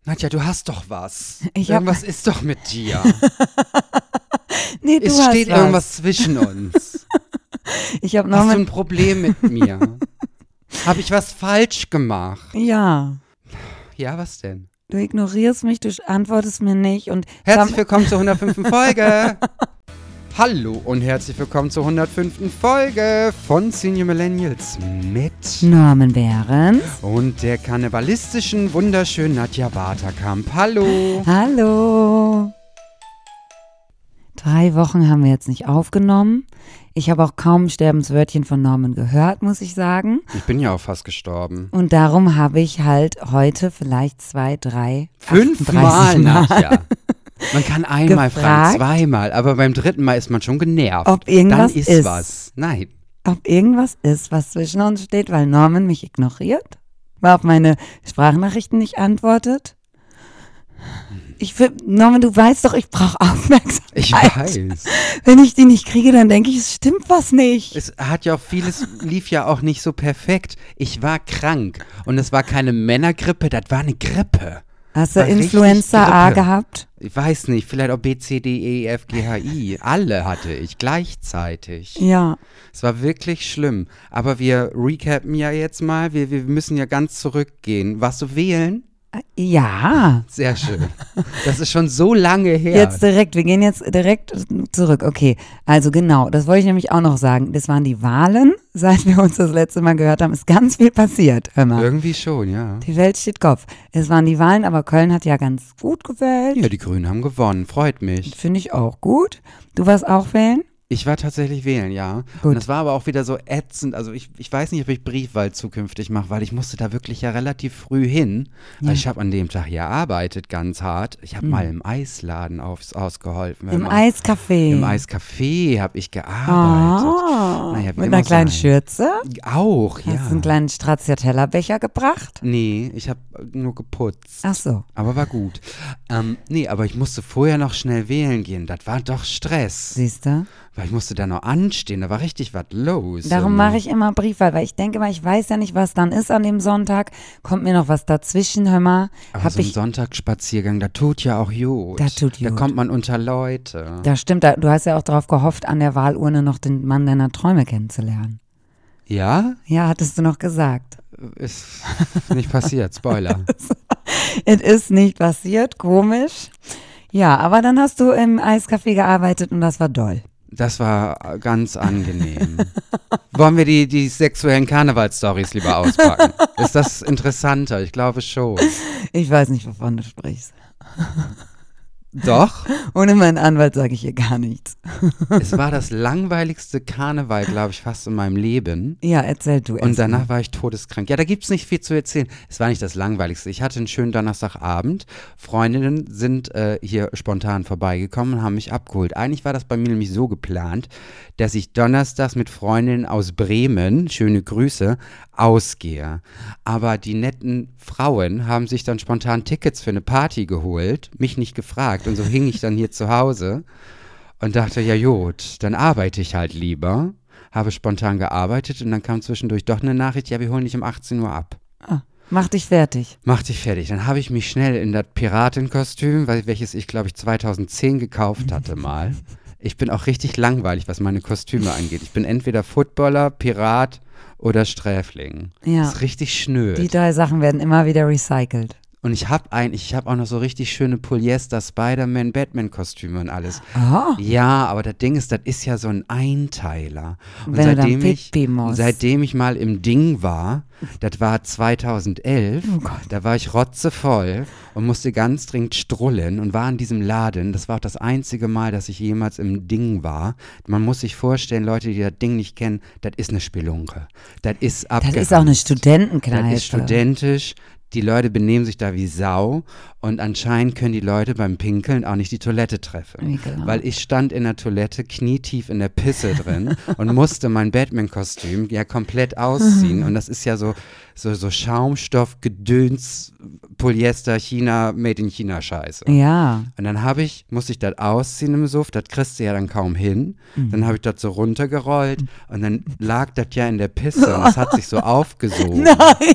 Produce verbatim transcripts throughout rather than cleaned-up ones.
Nadja, du hast doch was. Ich hab- Irgendwas ist doch mit dir. Nee, du Es hast steht was. irgendwas zwischen uns. Ich habe Hast du Norman. ein Problem mit mir? Habe ich was falsch gemacht? Ja, Ja, was denn? du ignorierst mich, du antwortest mir nicht und Herzlich willkommen zur hundertfünften Folge. Hallo und herzlich willkommen zur hundertfünften Folge von Senior Millennials mit Norman Behrens. und der karnevalistischen, wunderschönen Nadja Waterkamp. Hallo. Hallo. Drei Wochen haben wir jetzt nicht aufgenommen. Ich habe auch kaum ein Sterbenswörtchen von Norman gehört, muss ich sagen. Ich bin ja auch fast gestorben. Und darum habe ich halt heute vielleicht zwei, drei, Fünfmal, achtunddreißig Mal, Nadja. Man kann einmal fragen, gefragt, zweimal, aber beim dritten Mal ist man schon genervt. ob irgendwas Dann ist, ist. was. Nein. ob irgendwas ist, was zwischen uns steht, weil Norman mich ignoriert, weil auf meine Sprachnachrichten nicht antwortet. Ich find, Norman, du weißt doch, ich brauche Aufmerksamkeit. Ich weiß. Wenn ich die nicht kriege, dann denke ich, es stimmt was nicht. Es hat ja auch vieles, lief ja auch nicht so perfekt. Ich war krank und es war keine Männergrippe, das war eine Grippe. Hast du war richtig Influenza A Grippe. gehabt? Ich weiß nicht, vielleicht auch B, C, D, E, F, G, H, I. Alle hatte ich gleichzeitig. Ja. Es war wirklich schlimm. Aber wir recappen ja jetzt mal. Wir, wir müssen ja ganz zurückgehen. Warst du wählen? Ja. Sehr schön. Das ist schon so lange her. Jetzt direkt, wir gehen jetzt direkt zurück. Okay, also genau, das wollte ich nämlich auch noch sagen. Das waren die Wahlen. Seit wir uns das letzte Mal gehört haben, ist ganz viel passiert. Hör mal. Irgendwie schon, ja. Die Welt steht Kopf. Es waren die Wahlen, aber Köln hat ja ganz gut gewählt. Ja, die Grünen haben gewonnen. Freut mich. Finde ich auch gut. Du warst auch wählen? Ich war tatsächlich wählen, ja. Gut. Und es war aber auch wieder so ätzend. Also ich, ich weiß nicht, ob ich Briefwahl zukünftig mache, weil ich musste da wirklich ja relativ früh hin. Ja. Weil ich habe an dem Tag gearbeitet, ganz hart. Ich habe mal im Eisladen aufs, ausgeholfen. Im Mal- Eiscafé. Im Eiscafé habe ich gearbeitet. Ah, Na, ich hab mit immer einer so kleinen ein- Schürze. Auch, ja. Hast du einen kleinen Stracciatella-Becher gebracht? Nee, ich habe nur geputzt. Ach so. Aber war gut. Ähm, nee, aber ich musste vorher noch schnell wählen gehen. Das war doch Stress. Siehst du? Weil ich musste da noch anstehen. Da war richtig was los. Darum Ähm, mache ich immer Briefwahl, weil ich denke mal, ich weiß ja nicht, was dann ist an dem Sonntag. Kommt mir noch was dazwischen, hör mal. Aber Hab so ein ich, Sonntagsspaziergang, da tut ja auch gut. Da tut Da gut. kommt man unter Leute. das stimmt, da, du hast ja auch darauf gehofft, an der Wahlurne noch den Mann deiner Träume kennenzulernen. Ja? Ja, hattest du noch gesagt. Ist nicht passiert, Spoiler. Es ist nicht passiert, komisch. Ja, aber dann hast du im Eiscafé gearbeitet und das war doll. Das war ganz angenehm. Wollen wir die, die sexuellen Karnevalsstories lieber auspacken? Ist das interessanter? Ich glaube schon. Ich weiß nicht, wovon du sprichst. Doch, Ohne meinen Anwalt sage ich hier gar nichts. es war das langweiligste Karneval, glaube ich, fast in meinem Leben. Ja, erzähl du erst Und danach mal. war ich todeskrank. Ja, da gibt's nicht viel zu erzählen. Es war nicht das Langweiligste. Ich hatte einen schönen Donnerstagabend. Freundinnen sind äh, hier spontan vorbeigekommen und haben mich abgeholt. Eigentlich war das bei mir nämlich so geplant, dass ich donnerstags mit Freundinnen aus Bremen, schöne Grüße, ausgehe. Aber die netten Frauen haben sich dann spontan Tickets für eine Party geholt, mich nicht gefragt. Und so hing ich dann hier zu Hause und dachte, ja gut, dann arbeite ich halt lieber. Habe spontan gearbeitet und dann kam zwischendurch doch eine Nachricht, ja, wir holen dich um achtzehn Uhr ab. Ah, mach dich fertig. Mach dich fertig. Dann habe ich mich schnell in das Piratenkostüm, weil- welches ich, glaube ich, zweitauszehn gekauft hatte mal. Ich bin auch richtig langweilig, was meine Kostüme angeht. Ich bin entweder Footballer, Pirat oder Sträfling. Ja. Das ist richtig schnöd. Die drei Sachen werden immer wieder recycelt. Und ich habe ein, ich habe auch noch so richtig schöne Polyester Spider-Man Batman Kostüme und alles. Ah, Ja, aber das Ding ist, das ist ja so ein Einteiler. Und Wenn du dann seitdem ich, Pipi musst. seitdem ich mal im Ding war, das war zweitausendelf, Oh Gott. da war ich rotzevoll und musste ganz dringend strullen und war in diesem Laden. Das war auch das einzige Mal, dass ich jemals im Ding war. Man muss sich vorstellen, Leute, die das Ding nicht kennen, das ist eine Spelunke. Das ist das abgeranzt. ist auch eine Studentenkneipe. Das ist studentisch. Die Leute benehmen sich da wie Sau und anscheinend können die Leute beim Pinkeln auch nicht die Toilette treffen. Ekelhaft. Weil ich stand in der Toilette knietief in der Pisse drin und musste mein Batman-Kostüm ja komplett ausziehen. Und das ist ja so, so, so Schaumstoff, Gedöns, Polyester, China, Made in China Scheiße. Ja. Und dann habe ich, musste ich das ausziehen im Suff, das kriegst du ja dann kaum hin. Dann habe ich das so runtergerollt und dann lag das ja in der Pisse und das hat sich so aufgesogen. Nein.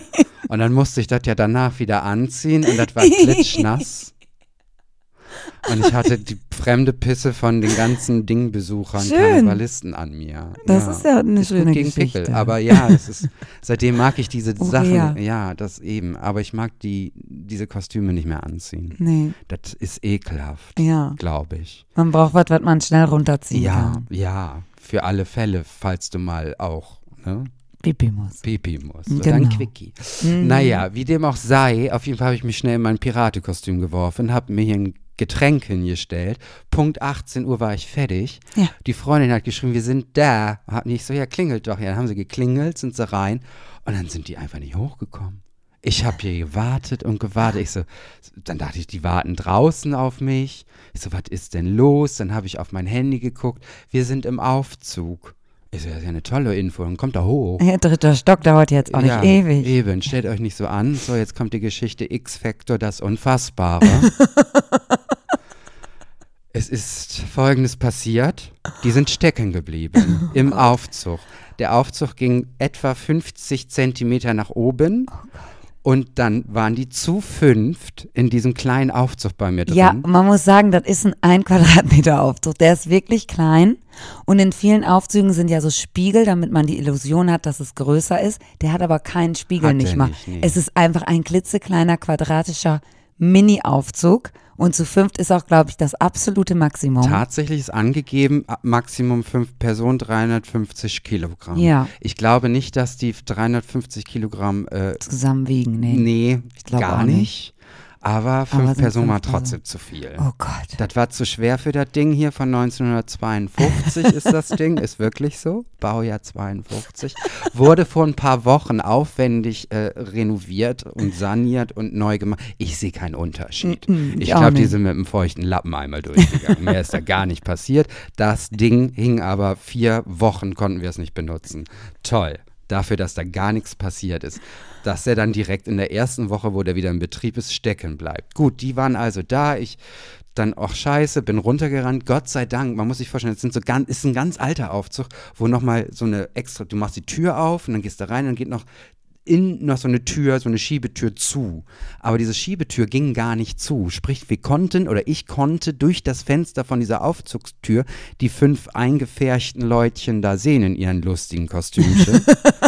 Und dann musste ich das ja danach wieder anziehen und das war klitschnass. Und ich hatte die fremde Pisse von den ganzen Dingbesuchern, Schön. Karnevalisten an mir. Das ja. ist ja eine ist schöne gut gegen Geschichte. Pickel, aber ja, das ist, seitdem mag ich diese Oh, Sachen, ja. ja, das eben, aber ich mag die, diese Kostüme nicht mehr anziehen. Nee, Das ist ekelhaft, ja. glaube ich. Man braucht was, was man schnell runterziehen Ja, kann. ja, für alle Fälle, falls du mal auch, ne? Pipi muss. Pipi musst. Genau. Oder ein Quickie. Mhm. Naja, wie dem auch sei, auf jeden Fall habe ich mich schnell in mein Piratenkostüm geworfen, habe mir hier ein Getränk hingestellt. Punkt achtzehn Uhr war ich fertig. Ja. Die Freundin hat geschrieben, wir sind da. Hat nicht so, ja, klingelt doch. Ja, dann haben sie geklingelt, sind sie rein und dann sind die einfach nicht hochgekommen. Ich habe hier gewartet und gewartet. Ich so, dann dachte ich, die warten draußen auf mich. Ich so, was ist denn los? Dann habe ich auf mein Handy geguckt. Wir sind im Aufzug. Ich so, das ist ja eine tolle Info. Dann kommt er hoch. Ja, dritter Stock dauert jetzt auch nicht Ja, ewig. Eben, stellt euch nicht so an. So, jetzt kommt die Geschichte X-Factor, das Unfassbare. Es ist Folgendes passiert. Die sind stecken geblieben im Aufzug. Der Aufzug ging etwa fünfzig Zentimeter nach oben. Und dann waren die zu fünft in diesem kleinen Aufzug bei mir drin. Ja, man muss sagen, das ist ein ein Quadratmeter Aufzug. Der ist wirklich klein. Und in vielen Aufzügen sind ja so Spiegel, damit man die Illusion hat, dass es größer ist. Der hat aber keinen Spiegel, Hat nicht der mal. nicht, nee. Es ist einfach ein klitzekleiner quadratischer Mini-Aufzug. Und zu fünft ist auch, glaube ich, das absolute Maximum. Tatsächlich ist angegeben, ab Maximum fünf Personen, dreihundertfünfzig Kilogramm. Ja. Ich glaube nicht, dass die dreihundertfünfzig Kilogramm, äh, Zusammenwiegen, nee. nee, Ich glaube gar auch nicht. nicht. Aber fünf sind Personen fünf war trotzdem zu viel. Oh Gott. Das war zu schwer für das Ding hier von neunzehnhundertzweiundfünfzig ist das Ding, ist wirklich so, Baujahr zweiundfünfzig. Wurde vor ein paar Wochen aufwendig äh, renoviert und saniert und neu gemacht. Ich sehe keinen Unterschied. Mm, mm, ich ich auch glaube, die nicht. sind mit einem feuchten Lappen einmal durchgegangen. Mehr ist da gar nicht passiert. Das Ding hing aber vier Wochen, konnten wir es nicht benutzen. Toll. Dafür, dass da gar nichts passiert ist. Dass er dann direkt in der ersten Woche, wo der wieder in Betrieb ist, stecken bleibt. Gut, die waren also da. Ich dann auch scheiße, bin runtergerannt. Gott sei Dank, man muss sich vorstellen, es sind so ganz, ist ein ganz alter Aufzug, wo nochmal so eine extra, du machst die Tür auf und dann gehst du rein und dann geht noch in noch so eine Tür, so eine Schiebetür zu. Aber diese Schiebetür ging gar nicht zu. Sprich, wir konnten oder ich konnte durch das Fenster von dieser Aufzugstür die fünf eingefärchten Leutchen da sehen in ihren lustigen Kostümchen.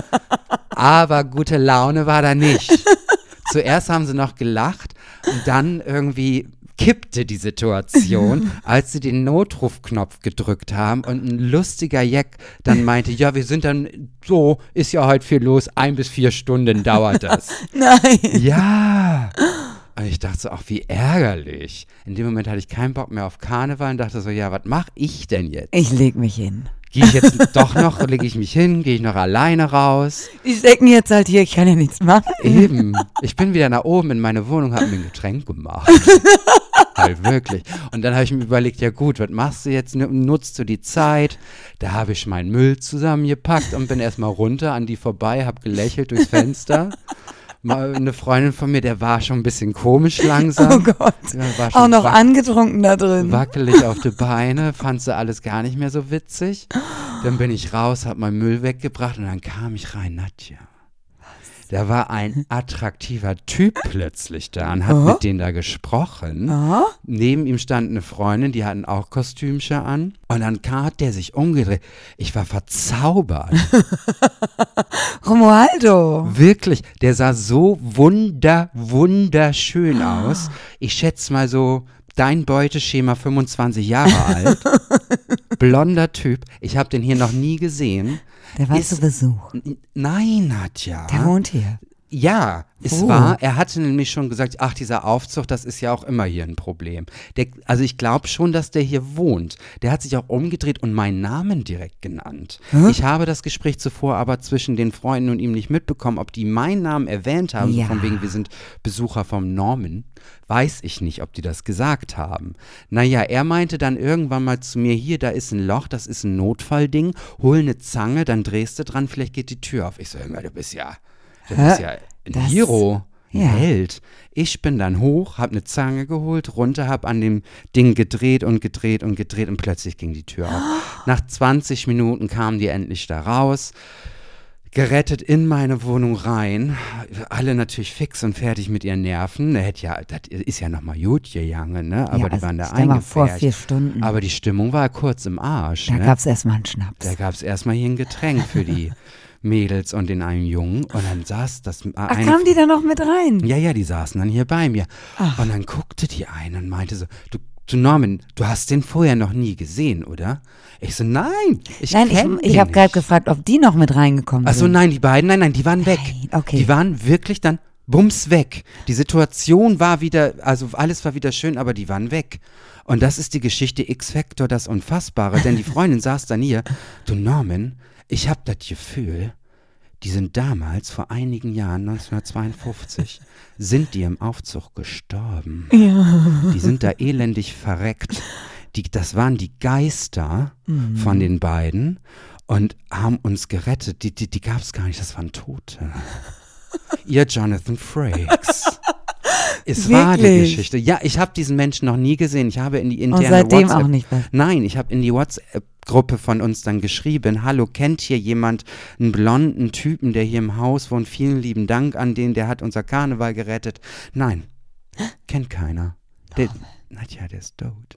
Aber gute Laune war da nicht. Zuerst haben sie noch gelacht und dann irgendwie kippte die Situation, als sie den Notrufknopf gedrückt haben und ein lustiger Jack dann meinte, ja, wir sind dann so, ist ja heute viel los, ein bis vier Stunden dauert das. Nein. Ja. Und ich dachte so, ach, wie ärgerlich. In dem Moment hatte ich keinen Bock mehr auf Karneval und dachte so, ja, was mache ich denn jetzt? Ich leg mich hin. Gehe ich jetzt doch noch, lege ich mich hin, gehe ich noch alleine raus? Die stecken jetzt halt hier, ich kann ja nichts machen. Eben. Ich bin wieder nach oben in meine Wohnung, habe mir ein Getränk gemacht. Halt wirklich. Und dann habe ich mir überlegt, ja gut, was machst du jetzt? Nutzt du die Zeit? Da habe ich meinen Müll zusammengepackt und bin erstmal runter an die vorbei, habe gelächelt durchs Fenster. Mal eine Freundin von mir, der war schon ein bisschen komisch langsam. Oh Gott. Ja, war schon Auch noch wack- angetrunken da drin. wackelig auf die Beine, fand sie alles gar nicht mehr so witzig. Dann bin ich raus, hab meinen Müll weggebracht und dann kam ich rein, Nadja. Da war ein attraktiver Typ plötzlich da und hat Oh. mit denen da gesprochen. Oh. Neben ihm stand eine Freundin, die hatten auch Kostümchen an. Und dann hat der sich umgedreht. Ich war verzaubert. Romualdo. Wirklich, der sah so wunder, wunderschön aus. Ich schätze mal so, dein Beuteschema fünfundzwanzig Jahre alt. Blonder Typ. Ich habe den hier noch nie gesehen. Der war Ist- zu Besuch. N- Nein, Nadja. Der wohnt hier. Ja, es Oh. war, er hatte nämlich schon gesagt, ach, dieser Aufzug, das ist ja auch immer hier ein Problem. Der, also ich glaube schon, dass der hier wohnt. Der hat sich auch umgedreht und meinen Namen direkt genannt. Hä? Ich habe das Gespräch zuvor aber zwischen den Freunden und ihm nicht mitbekommen, ob die meinen Namen erwähnt haben, Ja. so von wegen, wir sind Besucher vom Norman. Weiß ich nicht, ob die das gesagt haben. Naja, er meinte dann irgendwann mal zu mir, hier, da ist ein Loch, das ist ein Notfallding, hol eine Zange, dann drehst du dran, vielleicht geht die Tür auf. Ich so, hör mal, du bist ja, du Hä? bist ja ein Das- Hero. Ein ja. Held. Ich bin dann hoch, hab eine Zange geholt, runter, hab an dem Ding gedreht und gedreht und gedreht und plötzlich ging die Tür auf. Nach zwanzig Minuten kamen die endlich da raus. gerettet in meine Wohnung rein. Alle natürlich fix und fertig mit ihren Nerven. Das, hätte ja, das ist ja nochmal gut gegangen, ne? Aber ja, die also waren da stell mal vor, eingefärbt. vier Stunden. Aber die Stimmung war kurz im Arsch. Da ne? gab es erstmal einen Schnaps. Da gab es erstmal hier ein Getränk für die Mädels und den einen Jungen. Und dann saß das Ach, eine kamen die da noch mit rein? Ja, ja, die saßen dann hier bei mir. Ach. Und dann guckte die eine und meinte so, du, du Norman, du hast den vorher noch nie gesehen, oder? Ich so, nein, ich Nein, kenn ich, ich den habe gerade nicht. gefragt, ob die noch mit reingekommen Ach so, sind. nein, die beiden, nein, nein, die waren weg. Nein, okay. Die waren wirklich dann bums weg. Die Situation war wieder, also alles war wieder schön, aber die waren weg. Und das ist die Geschichte X-Factor, das Unfassbare, denn die Freundin saß dann hier, du Norman, ich hab das Gefühl, die sind damals, vor einigen Jahren, neunzehnhundertzweiundfünfzig, sind die im Aufzug gestorben. Ja. Die sind da elendig verreckt. Die, das waren die Geister mhm. von den beiden und haben uns gerettet. Die, die, die gab es gar nicht, das waren Tote. Ihr Jonathan Frakes. Es Wirklich? war die Geschichte. Ja, ich habe diesen Menschen noch nie gesehen. Ich habe in die interne Und seitdem WhatsApp, auch nicht mehr. Nein, ich habe in die WhatsApp-Gruppe von uns dann geschrieben, hallo, kennt hier jemand einen blonden Typen, der hier im Haus wohnt? Vielen lieben Dank an den, der hat unser Karneval gerettet. Nein, kennt keiner. Der, Nadja, der ist tot.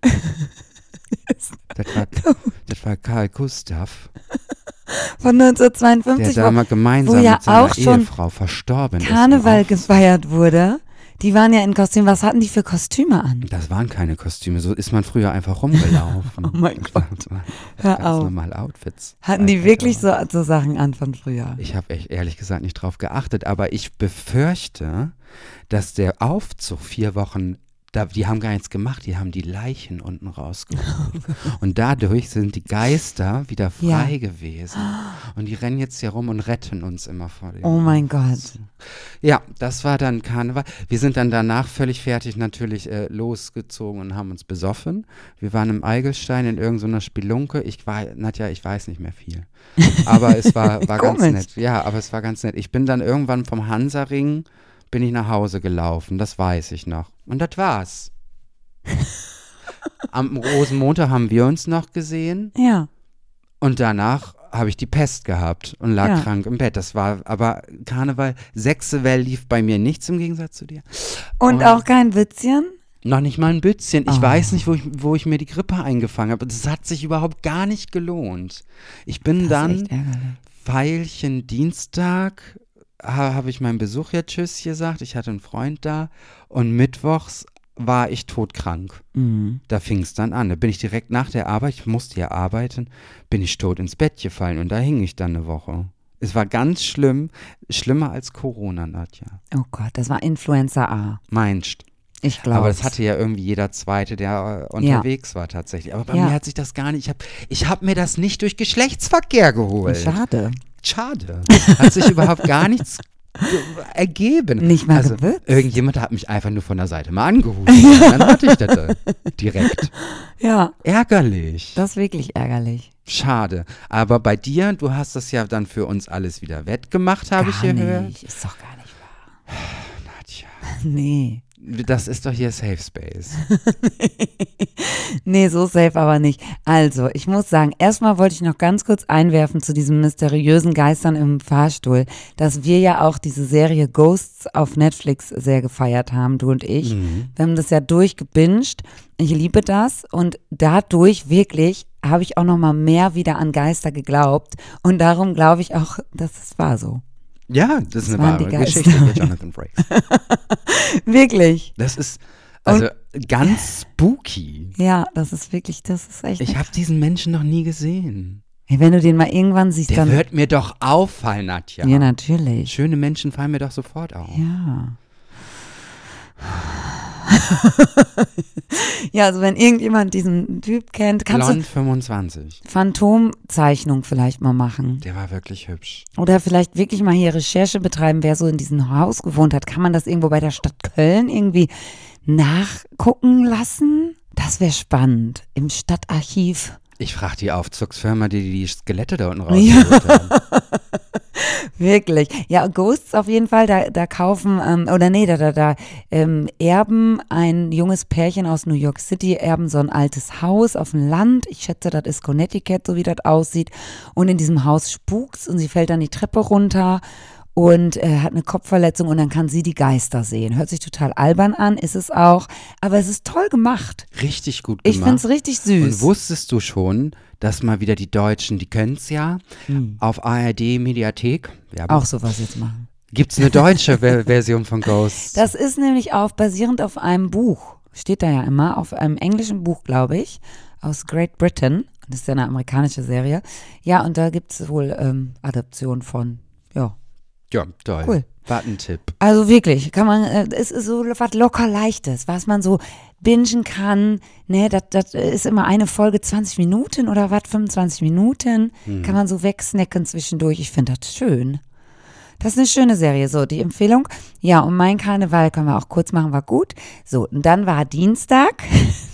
das, war, das war Karl Gustav, Von der neunzehnhundertzweiundfünfzig, damals gemeinsam wo ja mit seiner auch schon Ehefrau verstorben ist. Karneval im Aufzug. gefeiert wurde. Die waren ja in Kostüm. Was hatten die für Kostüme an? Das waren keine Kostüme, so ist man früher einfach rumgelaufen. Oh mein Das Gott. waren Hör ganz auf. normale Outfits. Hatten die wirklich so, so Sachen an von früher? Ich habe echt ehrlich gesagt nicht drauf geachtet, aber ich befürchte, dass der Aufzug vier Wochen, da, die haben gar nichts gemacht, die haben die Leichen unten rausgeholt. Und dadurch sind die Geister wieder frei Ja. gewesen. Und die rennen jetzt hier rum und retten uns immer vor dem. Oh mein Gott. Ja, das war dann Karneval. Wir sind dann danach völlig fertig natürlich äh, losgezogen und haben uns besoffen. Wir waren im Eigelstein in irgendeiner Spelunke. Ich war, Nadja, ich weiß nicht mehr viel. Aber es war, war ganz Komisch. nett. Ja, aber es war ganz nett. Ich bin dann irgendwann vom Hansaring, bin ich nach Hause gelaufen. Das weiß ich noch. Und das war's. Am Rosenmontag haben wir uns noch gesehen. Ja. Und danach habe ich die Pest gehabt und lag Ja. krank im Bett. Das war aber Karneval. Sechsewell lief bei mir nichts im Gegensatz zu dir. Und Und- auch kein Witzchen? Noch nicht mal ein Bützchen. Ich Oh. weiß nicht, wo ich, wo ich mir die Grippe eingefangen habe. Das hat sich überhaupt gar nicht gelohnt. Ich bin Das ist dann echt ärgerlich. Veilchen Dienstag, ha, habe ich meinen Besuch ja Tschüss gesagt. Ich hatte einen Freund da. Und mittwochs war ich todkrank. Mhm. Da fing es dann an. Da bin ich direkt nach der Arbeit, ich musste ja arbeiten, bin ich tot ins Bett gefallen und da hing ich dann eine Woche. Es war ganz schlimm, schlimmer als Corona, Nadja. Oh Gott, das war Influenza A. Meinst. Ich glaube. Aber das hatte ja irgendwie jeder Zweite, der äh, unterwegs war tatsächlich. Aber bei Ja. mir hat sich das gar nicht, ich habe ich hab mir das nicht durch Geschlechtsverkehr geholt. Schade. Schade. Hat sich überhaupt gar nichts ge- ergeben. Nicht mal also, gewürzt? irgendjemand hat mich einfach nur von der Seite mal angehustet. Und dann hatte ich das äh, direkt. Ja, Ärgerlich. das ist wirklich ärgerlich. Schade. Aber bei dir, du hast das ja dann für uns alles wieder wettgemacht, habe ich Gar gehört. nicht. Ist doch gar nicht wahr. Nadja, Nee. das ist doch hier Safe Space. Nee, so safe aber nicht. Also, ich muss sagen, erstmal wollte ich noch ganz kurz einwerfen zu diesen mysteriösen Geistern im Fahrstuhl, dass wir ja auch diese Serie Ghosts auf Netflix sehr gefeiert haben, du und ich. Mhm. Wir haben das ja durchgebinged. Ich liebe das und dadurch wirklich habe ich auch noch mal mehr wieder an Geister geglaubt und darum glaube ich auch, dass es war so. Ja, das ist Das eine waren wahre die Geister. Geschichte mit Jonathan Frakes. Wirklich. Das ist also ganz spooky. Ja, das ist wirklich, das ist echt. Ich habe diesen Menschen noch nie gesehen. Hey, wenn du den mal irgendwann siehst, Der dann. wird mir doch auffallen, Nadja. Ja, natürlich. Schöne Menschen fallen mir doch sofort auf. Ja. Ja, also wenn irgendjemand diesen Typ kennt, kannst Blond fünfundzwanzig. du Phantomzeichnung vielleicht mal machen. Der war wirklich hübsch. Oder vielleicht wirklich mal hier Recherche betreiben, wer so in diesem Haus gewohnt hat. Kann man das irgendwo bei der Stadt Köln irgendwie nachgucken lassen? Das wäre spannend. Im Stadtarchiv. Ich frage die Aufzugsfirma, die die Skelette da unten rausgeholt haben. Wirklich. Ja, Ghosts auf jeden Fall, da, da kaufen, ähm, oder nee, da, da, da ähm, erben ein junges Pärchen aus New York City, erben so ein altes Haus auf dem Land. Ich schätze, das ist Connecticut, so wie das aussieht. Und in diesem Haus spukt's und sie fällt dann die Treppe runter und äh, hat eine Kopfverletzung und dann kann sie die Geister sehen. Hört sich total albern an, ist es auch, aber es ist toll gemacht. Richtig gut gemacht. Ich finde es richtig süß. Und wusstest du schon, dass mal wieder die Deutschen, die können es ja, hm. auf A R D-Mediathek, auch sowas jetzt machen. Gibt es eine deutsche Ver- Version von Ghosts? Das ist nämlich auf, basierend auf einem Buch, steht da ja immer, auf einem englischen Buch, glaube ich, aus Great Britain. Das ist ja eine amerikanische Serie. Ja, und da gibt es wohl ähm, Adaptionen von, ja. Ja, toll. Cool. War ein Tipp. Also wirklich, kann man, äh, es ist so was locker Leichtes, was man so bingen kann. Ne, das, das ist immer eine Folge zwanzig Minuten oder was, fünfundzwanzig Minuten. Hm. Kann man so wegsnacken zwischendurch. Ich finde das schön. Das ist eine schöne Serie. So, die Empfehlung. Ja, und mein Karneval können wir auch kurz machen, war gut. So, und dann war Dienstag.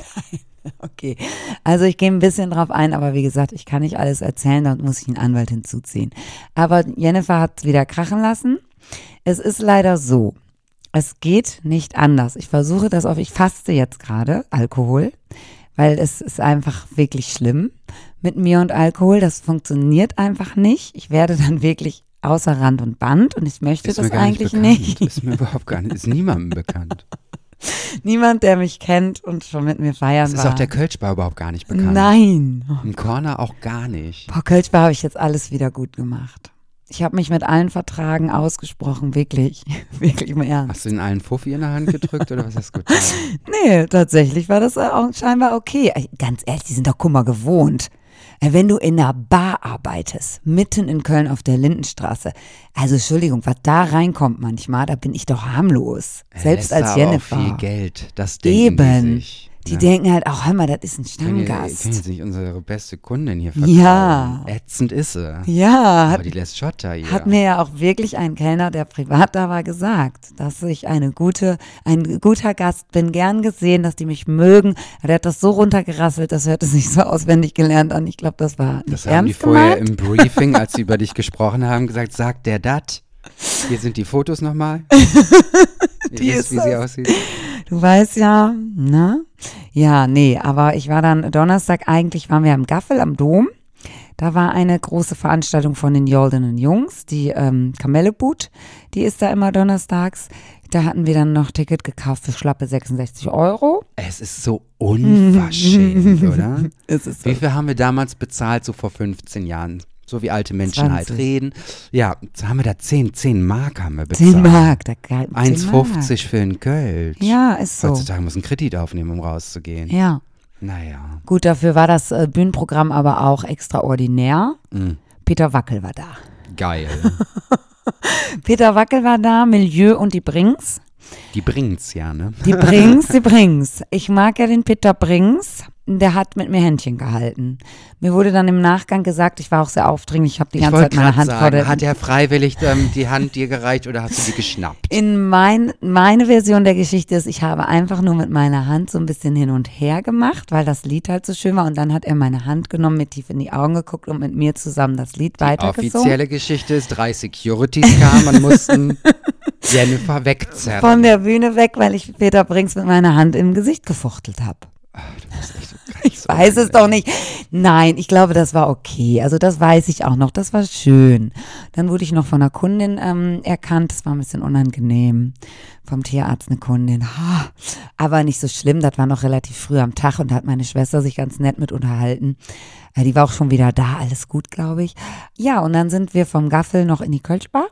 Okay, also ich gehe ein bisschen drauf ein, aber wie gesagt, ich kann nicht alles erzählen, dann muss ich einen Anwalt hinzuziehen. Aber Jennifer hat es wieder krachen lassen. Es ist leider so, es geht nicht anders. Ich versuche das auf, ich faste jetzt gerade Alkohol, weil es ist einfach wirklich schlimm mit mir und Alkohol. Das funktioniert einfach nicht. Ich werde dann wirklich außer Rand und Band und ich möchte ist das mir gar eigentlich nicht. nicht. Ist mir überhaupt gar nicht, ist niemandem bekannt. Niemand, der mich kennt und schon mit mir feiern war. war. Ist auch der Kölschbar überhaupt gar nicht bekannt. Nein. Im Corner auch gar nicht. Boah, Kölschbar habe ich jetzt alles wieder gut gemacht. Ich habe mich mit allen Vertragen ausgesprochen, wirklich, wirklich im Ernst. Hast du den allen Fuffi in der Hand gedrückt oder was hast du getan? Nee, tatsächlich war das auch scheinbar okay. Ganz ehrlich, die sind doch Kummer gewohnt. Wenn du in einer Bar arbeitest, mitten in Köln auf der Lindenstraße, also Entschuldigung, was da reinkommt manchmal, da bin ich doch harmlos. Selbst als Jennifer. Auch viel Geld, das denken Eben. die sich. Die ja. denken halt auch, hör mal, das ist ein Stammgast. Ich kann jetzt nicht unsere beste Kundin hier verkaufen. Ja. Ätzend ist sie. Ja. Aber hat, die lässt Schotter hier. Hat mir ja auch wirklich ein Kellner, der privat da war, gesagt, dass ich eine gute, ein guter Gast bin, gern gesehen, dass die mich mögen. Der hat das so runtergerasselt, das hörte sich so auswendig gelernt an. Ich glaube, das war nicht Das ernst haben die vorher gemeint. im Briefing, als sie über dich gesprochen haben, gesagt, sagt der dat? Hier sind die Fotos nochmal. Die Ihr ist wisst, wie sie das. aussieht. Du weißt ja, ne? Ja, nee, aber ich war dann Donnerstag, eigentlich waren wir am Gaffel am Dom. Da war eine große Veranstaltung von den Joldenen Jungs, die ähm, Kamelleboot, die ist da immer donnerstags. Da hatten wir dann noch Ticket gekauft für schlappe sechsundsechzig Euro. Es ist so unverschämt, oder? Es ist so. Wie viel haben wir damals bezahlt, so vor fünfzehn Jahren? So wie alte Menschen zwanzig. halt reden. Ja, jetzt haben wir da zehn, zehn Mark haben wir bezahlt. zehn Mark. Da, zehn eins fünfzig für einen Kölsch. Ja, ist so. Heutzutage muss ein Kredit aufnehmen, um rauszugehen. Ja. Naja. Gut, dafür war das äh, Bühnenprogramm aber auch extraordinär. Mhm. Peter Wackel war da. Geil. Peter Wackel war da, Milieu und die Brings. Die bringt's ja, ne? Die Brings, die Brings. Ich mag ja den Peter Brings. Der hat mit mir Händchen gehalten. Mir wurde dann im Nachgang gesagt, ich war auch sehr aufdringlich, ich habe die Ich ganze wollte Zeit meine gerade Hand sagen, vor der... hat er freiwillig ähm, die Hand dir gereicht oder hast du die geschnappt? In mein, meine Version der Geschichte ist, ich habe einfach nur mit meiner Hand so ein bisschen hin und her gemacht, weil das Lied halt so schön war und dann hat er meine Hand genommen, mir tief in die Augen geguckt und mit mir zusammen das Lied Die weitergesungen. offizielle Geschichte ist, drei Securities kamen und mussten Jennifer wegzerren. Von der Bühne weg, weil ich Peter Brings mit meiner Hand im Gesicht gefuchtelt habe. Ach, du bist echt so Ich weiß es doch nicht. Nein, ich glaube, das war okay. Also das weiß ich auch noch. Das war schön. Dann wurde ich noch von einer Kundin ähm, erkannt. Das war ein bisschen unangenehm. Vom Tierarzt eine Kundin. Ha, aber nicht so schlimm. Das war noch relativ früh am Tag und da hat meine Schwester sich ganz nett mit unterhalten. Äh, die war auch schon wieder da. Alles gut, glaube ich. Ja, und dann sind wir vom Gaffel noch in die Kölschbar.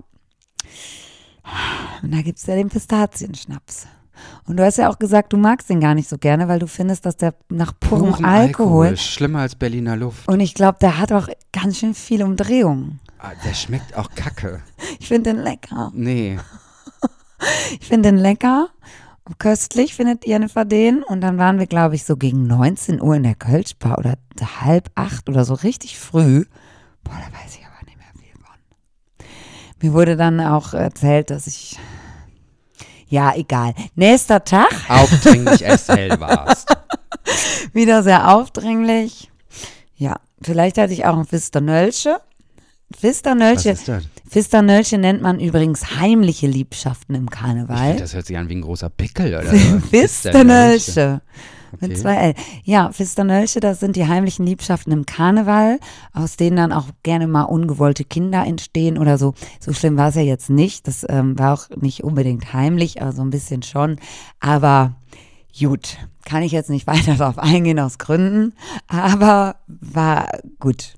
Und da gibt es ja den Pistazienschnaps. Und du hast ja auch gesagt, du magst den gar nicht so gerne, weil du findest, dass der nach purem Puren Alkohol, schlimmer als Berliner Luft. und ich glaube, der hat auch ganz schön viel Umdrehungen. Ah, der schmeckt auch kacke. Ich finde den lecker. Nee. Ich finde den lecker. Köstlich findet Jennifer den. Und dann waren wir, glaube ich, so gegen neunzehn Uhr in der Kölschbar oder halb acht oder so richtig früh. Boah, da weiß ich aber nicht mehr viel von. Mir wurde dann auch erzählt, dass ich... Ja, egal. Nächster Tag. Aufdringlich erst hell warst. Wieder sehr aufdringlich. Ja, vielleicht hatte ich auch ein Fisternölche. Was Fisternölche, ist das? Fisternölche nennt man übrigens heimliche Liebschaften im Ich Karneval. finde, das hört sich an wie ein großer Pickel oder so. Fisternölche. Mit Okay. zwei L. Ja, Fisternölche, das sind die heimlichen Liebschaften im Karneval, aus denen dann auch gerne mal ungewollte Kinder entstehen oder so. So schlimm war es ja jetzt nicht. Das ähm, war auch nicht unbedingt heimlich, aber so ein bisschen schon. Aber gut, kann ich jetzt nicht weiter darauf eingehen aus Gründen, aber war gut.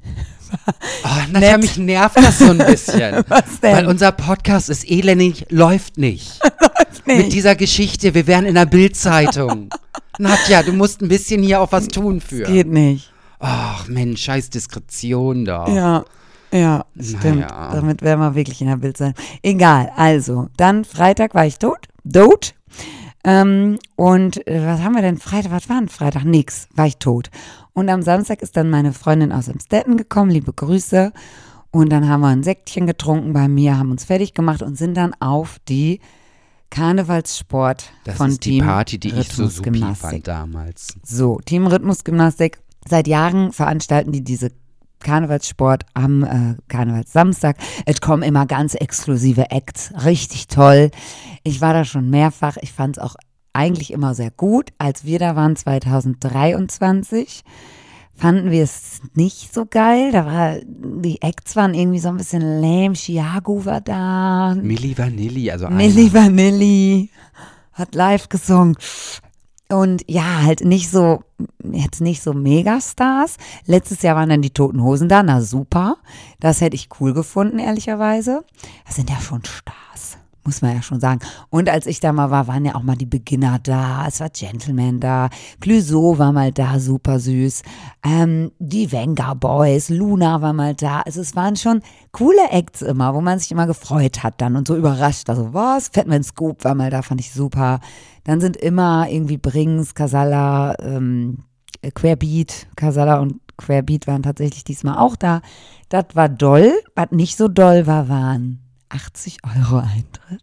Oh, Nadja, mich nervt das so ein bisschen. Was denn? Weil unser Podcast ist elendig, läuft nicht. Nee. Mit dieser Geschichte, wir wären in der Bildzeitung. Nadja, du musst ein bisschen hier auch was tun für. Geht nicht. Ach Mensch, scheiß Diskretion da. Ja, ja, stimmt. Naja. Damit wären wir wirklich in der Bild sein. Egal, also, dann Freitag war ich tot, tot. Ähm, und äh, was haben wir denn Freitag, was war denn Freitag? Nix, war ich tot. Und am Samstag ist dann meine Freundin aus Amstetten gekommen, liebe Grüße. Und dann haben wir ein Säckchen getrunken bei mir, haben uns fertig gemacht und sind dann auf die Karnevalssport Das von ist die Team Party, die ich so supi Rhythmusgymnastik. fand damals. So, Team Rhythmusgymnastik. Seit Jahren veranstalten die diese Karnevalssport am äh, Karnevalssamstag. Es kommen immer ganz exklusive Acts. Richtig toll. Ich war da schon mehrfach. Ich fand es auch eigentlich immer sehr gut. Als wir da waren, zwanzig dreiundzwanzig, fanden wir es nicht so geil. Da war, die Acts waren irgendwie so ein bisschen lame. Chiago war da. Milli Vanilli, also Milli einer. Vanilli hat live gesungen. Und ja, halt nicht so, jetzt nicht so Megastars. Letztes Jahr waren dann die Toten Hosen da, na super. Das hätte ich cool gefunden, ehrlicherweise. Das sind ja schon Stars, muss man ja schon sagen. Und als ich da mal war, waren ja auch mal die Beginner da, es war Gentleman da, Clouseau war mal da, super süß. Ähm, die Venga Boys, Luna war mal da. Also es waren schon coole Acts immer, wo man sich immer gefreut hat dann und so überrascht. Also was, Fatman Scoop war mal da, fand ich super. Dann sind immer irgendwie Brings, Casala, ähm, Querbeat, Casala und Querbeat waren tatsächlich diesmal auch da. Das war doll. Was nicht so doll war, waren achtzig Euro Eintritt.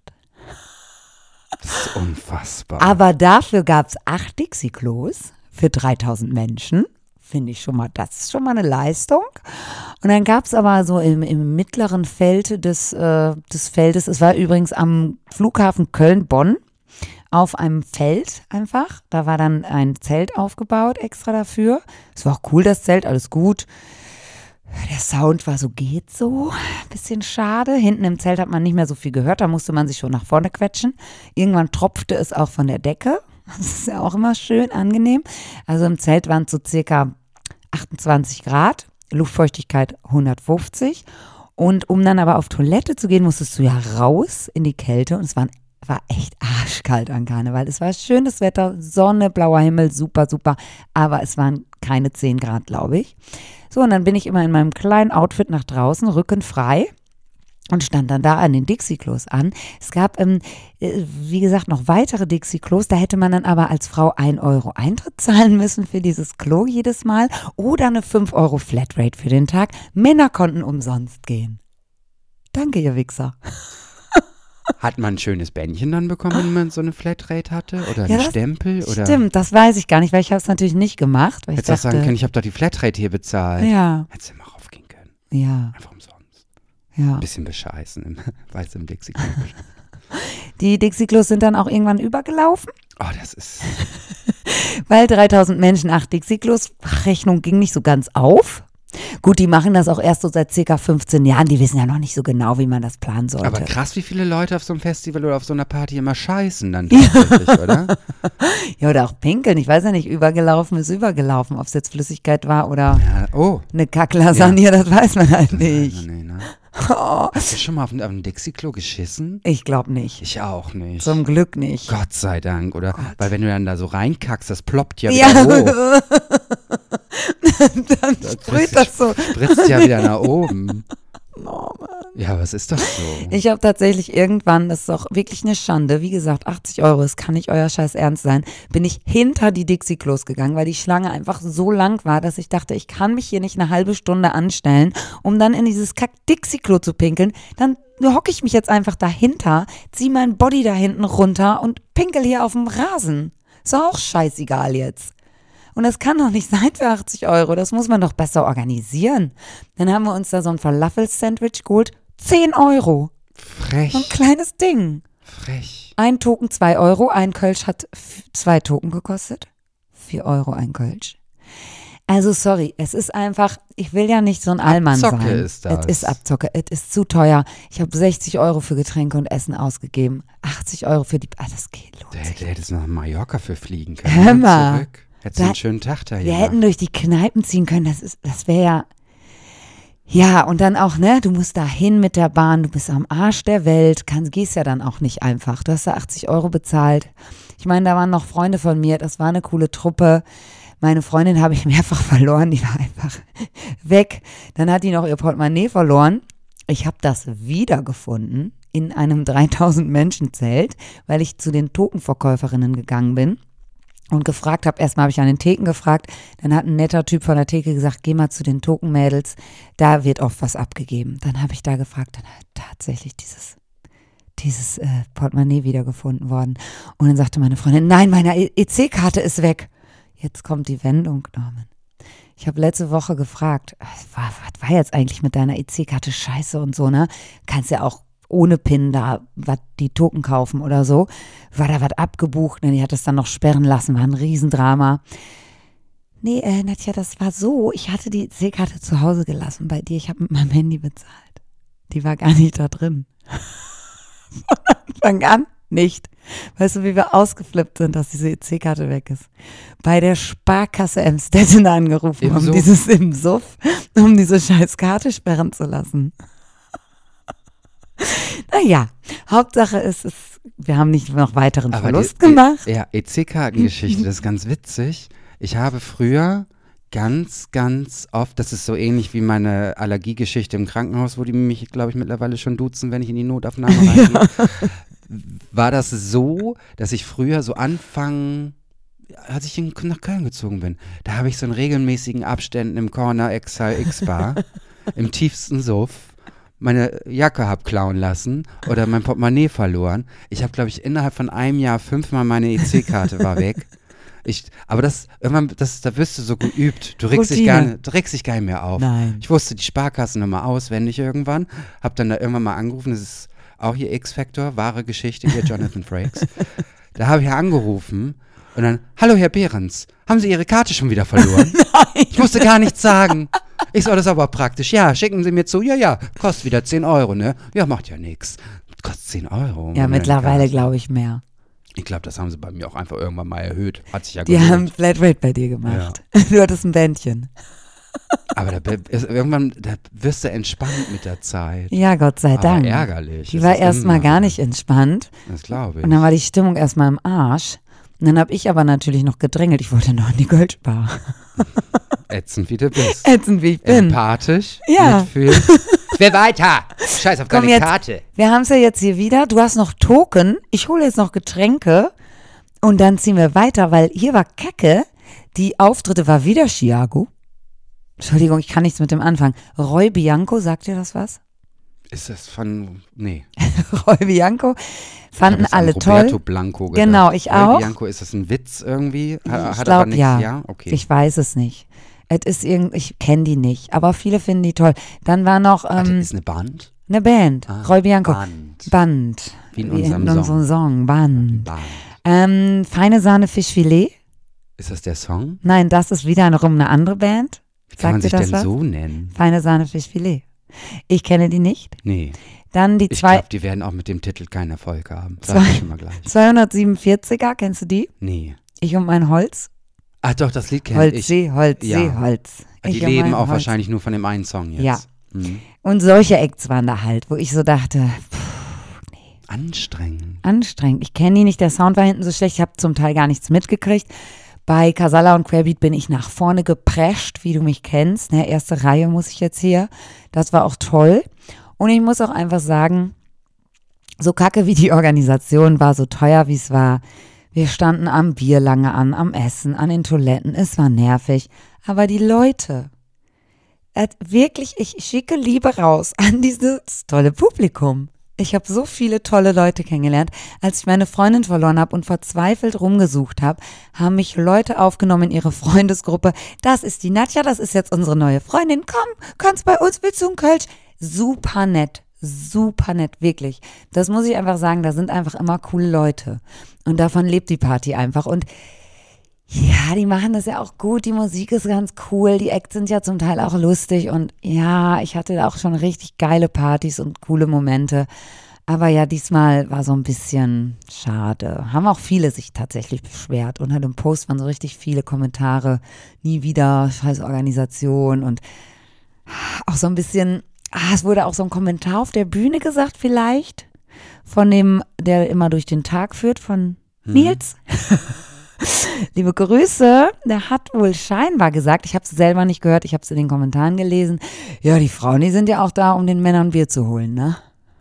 Das ist unfassbar. Aber dafür gab es acht Dixie-Klos für dreitausend Menschen. Finde ich schon mal, das ist schon mal eine Leistung. Und dann gab es aber so im, im mittleren Feld des, äh, des Feldes, es war übrigens am Flughafen Köln-Bonn, auf einem Feld einfach. Da war dann ein Zelt aufgebaut extra dafür. Es war auch cool, das Zelt, alles gut. Der Sound war so, geht so, bisschen schade. Hinten im Zelt hat man nicht mehr so viel gehört, da musste man sich schon nach vorne quetschen. Irgendwann tropfte es auch von der Decke. Das ist ja auch immer schön angenehm. Also im Zelt waren es so circa achtundzwanzig Grad, Luftfeuchtigkeit hundertfünfzig. Und um dann aber auf Toilette zu gehen, musstest du ja raus in die Kälte und es waren war echt arschkalt an Karneval. Es war schönes Wetter, Sonne, blauer Himmel, super, super. Aber es waren keine zehn Grad, glaube ich. So, und dann bin ich immer in meinem kleinen Outfit nach draußen, Rücken frei und stand dann da an den Dixie-Klos an. Es gab, ähm, wie gesagt, noch weitere Dixie-Klos. Da hätte man dann aber als Frau ein Euro Eintritt zahlen müssen für dieses Klo jedes Mal oder eine fünf Euro Flatrate für den Tag. Männer konnten umsonst gehen. Danke, ihr Wichser. Hat man ein schönes Bändchen dann bekommen, wenn man so eine Flatrate hatte? Oder Ja, einen das Stempel? Oder Stimmt, das weiß ich gar nicht, weil ich habe es natürlich nicht gemacht. Weil ich hättest du auch dachte, sagen können, ich habe doch die Flatrate hier bezahlt. ja, Hättest du mal raufgehen können. ja, Einfach umsonst. ja. Ein bisschen bescheißen, im, weiß im Dixie. Die Dixie-Klos sind dann auch irgendwann übergelaufen, Oh, das ist, weil dreitausend Menschen, acht Dixie-Klos, Rechnung ging nicht so ganz auf. Gut, die machen das auch erst so seit circa fünfzehn Jahren. Die wissen ja noch nicht so genau, wie man das planen sollte. aber krass, wie viele Leute auf so einem Festival oder auf so einer Party immer scheißen dann tatsächlich, oder? Ja, oder auch pinkeln. Ich weiß ja nicht, übergelaufen ist übergelaufen. Ob es jetzt Flüssigkeit war oder Ja, oh. eine Kacklasagne, das weiß man halt nicht. Nee, ne? Oh, Hast du schon mal auf ein, auf ein Dixie-Klo geschissen? ich glaube nicht. Ich auch nicht. Zum Glück nicht. Gott sei Dank, oder? Weil wenn du dann da so reinkackst, das ploppt ja Ja, wieder hoch. dann sprüht das so. Spritzt ja wieder nach oben. Oh, Mann. Ja, was ist das so? Ich habe tatsächlich irgendwann, das ist auch wirklich eine Schande, wie gesagt, achtzig Euro, es kann nicht euer Scheiß ernst sein, bin ich hinter die Dixie-Klos gegangen, weil die Schlange einfach so lang war, dass ich dachte, ich kann mich hier nicht eine halbe Stunde anstellen, um dann in dieses Kack-Dixie-Klo zu pinkeln. Dann hocke ich mich jetzt einfach dahinter, ziehe mein Body da hinten runter und pinkel hier auf dem Rasen. Ist doch auch scheißegal jetzt. Und das kann doch nicht sein für achtzig Euro. Das muss man doch besser organisieren. Dann haben wir uns da so ein Falafel-Sandwich geholt. zehn Euro. Frech. So ein kleines Ding. Frech. Ein Token zwei Euro. Ein Kölsch hat f- zwei Token gekostet. vier Euro ein Kölsch. Also sorry, es ist einfach, ich will ja nicht so ein Allmann sein. Abzocke ist das. Es ist Abzocke, es ist zu teuer. Ich habe sechzig Euro für Getränke und Essen ausgegeben. achtzig Euro für die, ah, das geht, lohnt Da sich. hätte es nach Mallorca für fliegen können. Hör mal. Zurück. Hättest du Da- einen schönen Tag da Wir hier. hätten durch die Kneipen ziehen können, das ist, das wäre ja, ja, und dann auch, ne, du musst da hin mit der Bahn, du bist am Arsch der Welt, kann, gehst ja dann auch nicht einfach. Du hast da achtzig Euro bezahlt. Ich meine, da waren noch Freunde von mir, das war eine coole Truppe. Meine Freundin habe ich mehrfach verloren, die war einfach weg. Dann hat die noch ihr Portemonnaie verloren. Ich habe das wiedergefunden in einem dreitausend-Menschen-Zelt, weil ich zu den Tokenverkäuferinnen gegangen bin und gefragt habe. Erstmal habe ich an den Theken gefragt, dann hat ein netter Typ von der Theke gesagt, geh mal zu den Tokenmädels, da wird oft was abgegeben. Dann habe ich da gefragt, dann hat tatsächlich dieses dieses äh, Portemonnaie wiedergefunden worden. Und dann sagte meine Freundin, nein, meine E C-Karte ist weg. Jetzt kommt die Wendung, Norman. Ich habe letzte Woche gefragt, was war, was war jetzt eigentlich mit deiner E C-Karte? Scheiße und so, ne? Kannst ja auch ohne PIN da was die Token kaufen oder so. War da was abgebucht? Ne, die hat das dann noch sperren lassen, war ein Riesendrama. Nee, äh, Nadja, das war so, ich hatte die E C-Karte zu Hause gelassen bei dir. Ich habe mit meinem Handy bezahlt. Die war gar nicht da drin. Von Anfang an nicht. Weißt du, wie wir ausgeflippt sind, dass diese E C-Karte weg ist? Bei der Sparkasse Emstetten angerufen, Im um Suff? dieses im Suff, um diese scheiß Karte sperren zu lassen. Naja, Hauptsache ist, es, wir haben nicht noch weiteren Aber Verlust die, gemacht. Ja, E C-Kartengeschichte, das ist ganz witzig. Ich habe früher ganz, ganz oft, das ist so ähnlich wie meine Allergiegeschichte im Krankenhaus, wo die mich, glaube ich, mittlerweile schon duzen, wenn ich in die Notaufnahme reingehe. War das so, dass ich früher so Anfang, als ich in, nach Köln gezogen bin, da habe ich so in regelmäßigen Abständen im Corner Exile X-Bar, im tiefsten Suff, meine Jacke hab klauen lassen oder mein Portemonnaie verloren. Ich habe, glaube ich, innerhalb von einem Jahr fünfmal meine E C-Karte war weg. Ich, aber das, irgendwann, das, da wirst du so geübt. Du regst dich gar, Routine. nicht- du regst dich gar nicht mehr auf. Nein. Ich wusste die Sparkassennummer auswendig irgendwann, hab dann da irgendwann mal angerufen, das ist auch hier X-Factor, wahre Geschichte, hier Jonathan Frakes. Da habe ich angerufen und dann, hallo Herr Behrens, haben Sie Ihre Karte schon wieder verloren? Nein. Ich musste gar nichts sagen. Ich so, das ist aber praktisch. Ja, schicken Sie mir zu. Ja, ja, kostet wieder zehn Euro, ne? Ja, macht ja nichts. Kostet zehn Euro. Ja, meine mittlerweile Karte. glaube ich mehr. Ich glaube, das haben sie bei mir auch einfach irgendwann mal erhöht. Hat sich ja Die gelohnt. haben Flatrate bei dir gemacht. Du hattest ein Bändchen. Aber da, be- ist irgendwann da wirst du entspannt mit der Zeit. Ja, Gott sei Aber Dank. ärgerlich. Die Das war ist erstmal immer gar so. nicht entspannt. Das glaube ich. Und dann war die Stimmung erstmal im Arsch. Und dann habe ich aber natürlich noch gedrängelt. Ich wollte noch in die Goldspar. Ätzend, wie du bist. Ätzend, wie ich bin. Empathisch. Ja. Mitfühlen. Ich will weiter. Scheiß auf Komm deine jetzt. Karte. Wir haben es ja jetzt hier wieder. Du hast noch Token. Ich hole jetzt noch Getränke. Und dann ziehen wir weiter, weil hier war Kacke. Die Auftritte war wieder Chiago. Entschuldigung, ich kann nichts mit dem anfangen. Roy Bianco, sagt dir das was? Ist das von, nee. Roy Bianco fanden Ich hab alle jetzt an Roberto toll. Blanco gedacht. Genau, ich Roy auch. Bianco, ist das ein Witz irgendwie? Ha- Ich Hat glaub, aber nichts, ja. ja? Okay. Ich weiß es nicht. Es ist irgend, ich kenne die nicht, aber viele finden die toll. Dann war noch Warte, ähm, ist eine Band? eine Band, Ah, Roy Bianco. Band. Band. Wie in unserem unserem Song. Song. Band. Band. Ähm, Feine Sahne Fischfilet. Ist das der Song? Nein, das ist wiederum eine andere Band. Wie kann man Sagt sich dir das denn was? so nennen? Feine Sahne Fischfilet. Ich kenne die nicht. Nee. Dann die Ich zwei, glaube, die werden auch mit dem Titel keinen Erfolg haben. Sag Zwei- ich schon mal gleich. zweihundertsiebenundvierziger, kennst du die? Nee. Ich und mein Holz. Ach doch, das Lied kenne Holz, ich. See, Holz, Ja. See, Holz. Die Ich und leben mein auch Holz. wahrscheinlich nur von dem einen Song jetzt. Ja. Mhm. Und solche Acts waren da halt, wo ich so dachte, pff, Anstrengend. anstrengend. Ich kenne die nicht, der Sound war hinten so schlecht, ich habe zum Teil gar nichts mitgekriegt. Bei Casala und Querbeat bin ich nach vorne geprescht, wie du mich kennst. Ne, erste Reihe muss ich jetzt hier. Das war auch toll. Und ich muss auch einfach sagen, so kacke wie die Organisation war, so teuer wie es war. Wir standen am Bier lange an, am Essen, an den Toiletten. Es war nervig. Aber die Leute, äh, wirklich, ich schicke Liebe raus an dieses tolle Publikum. Ich habe so viele tolle Leute kennengelernt. Als ich meine Freundin verloren habe und verzweifelt rumgesucht habe, haben mich Leute aufgenommen in ihre Freundesgruppe. Das ist die Nadja, das ist jetzt unsere neue Freundin. Komm, kannst bei uns, willst du einen Kölsch? Super nett, super nett, wirklich. Das muss ich einfach sagen, da sind einfach immer coole Leute. Und davon lebt die Party einfach. Und ja, die machen das ja auch gut, die Musik ist ganz cool, die Acts sind ja zum Teil auch lustig und ja, ich hatte da auch schon richtig geile Partys und coole Momente, aber ja, diesmal war so ein bisschen schade. Haben auch viele sich tatsächlich beschwert. Unter dem Post waren so richtig viele Kommentare, nie wieder, scheiß Organisation und auch so ein bisschen, ah, es wurde auch so ein Kommentar auf der Bühne gesagt vielleicht, von dem, der immer durch den Tag führt, von hm. Nils. Liebe Grüße, der hat wohl scheinbar gesagt, ich habe es selber nicht gehört, ich habe es in den Kommentaren gelesen, ja, die Frauen, die sind ja auch da, um den Männern Bier zu holen, ne?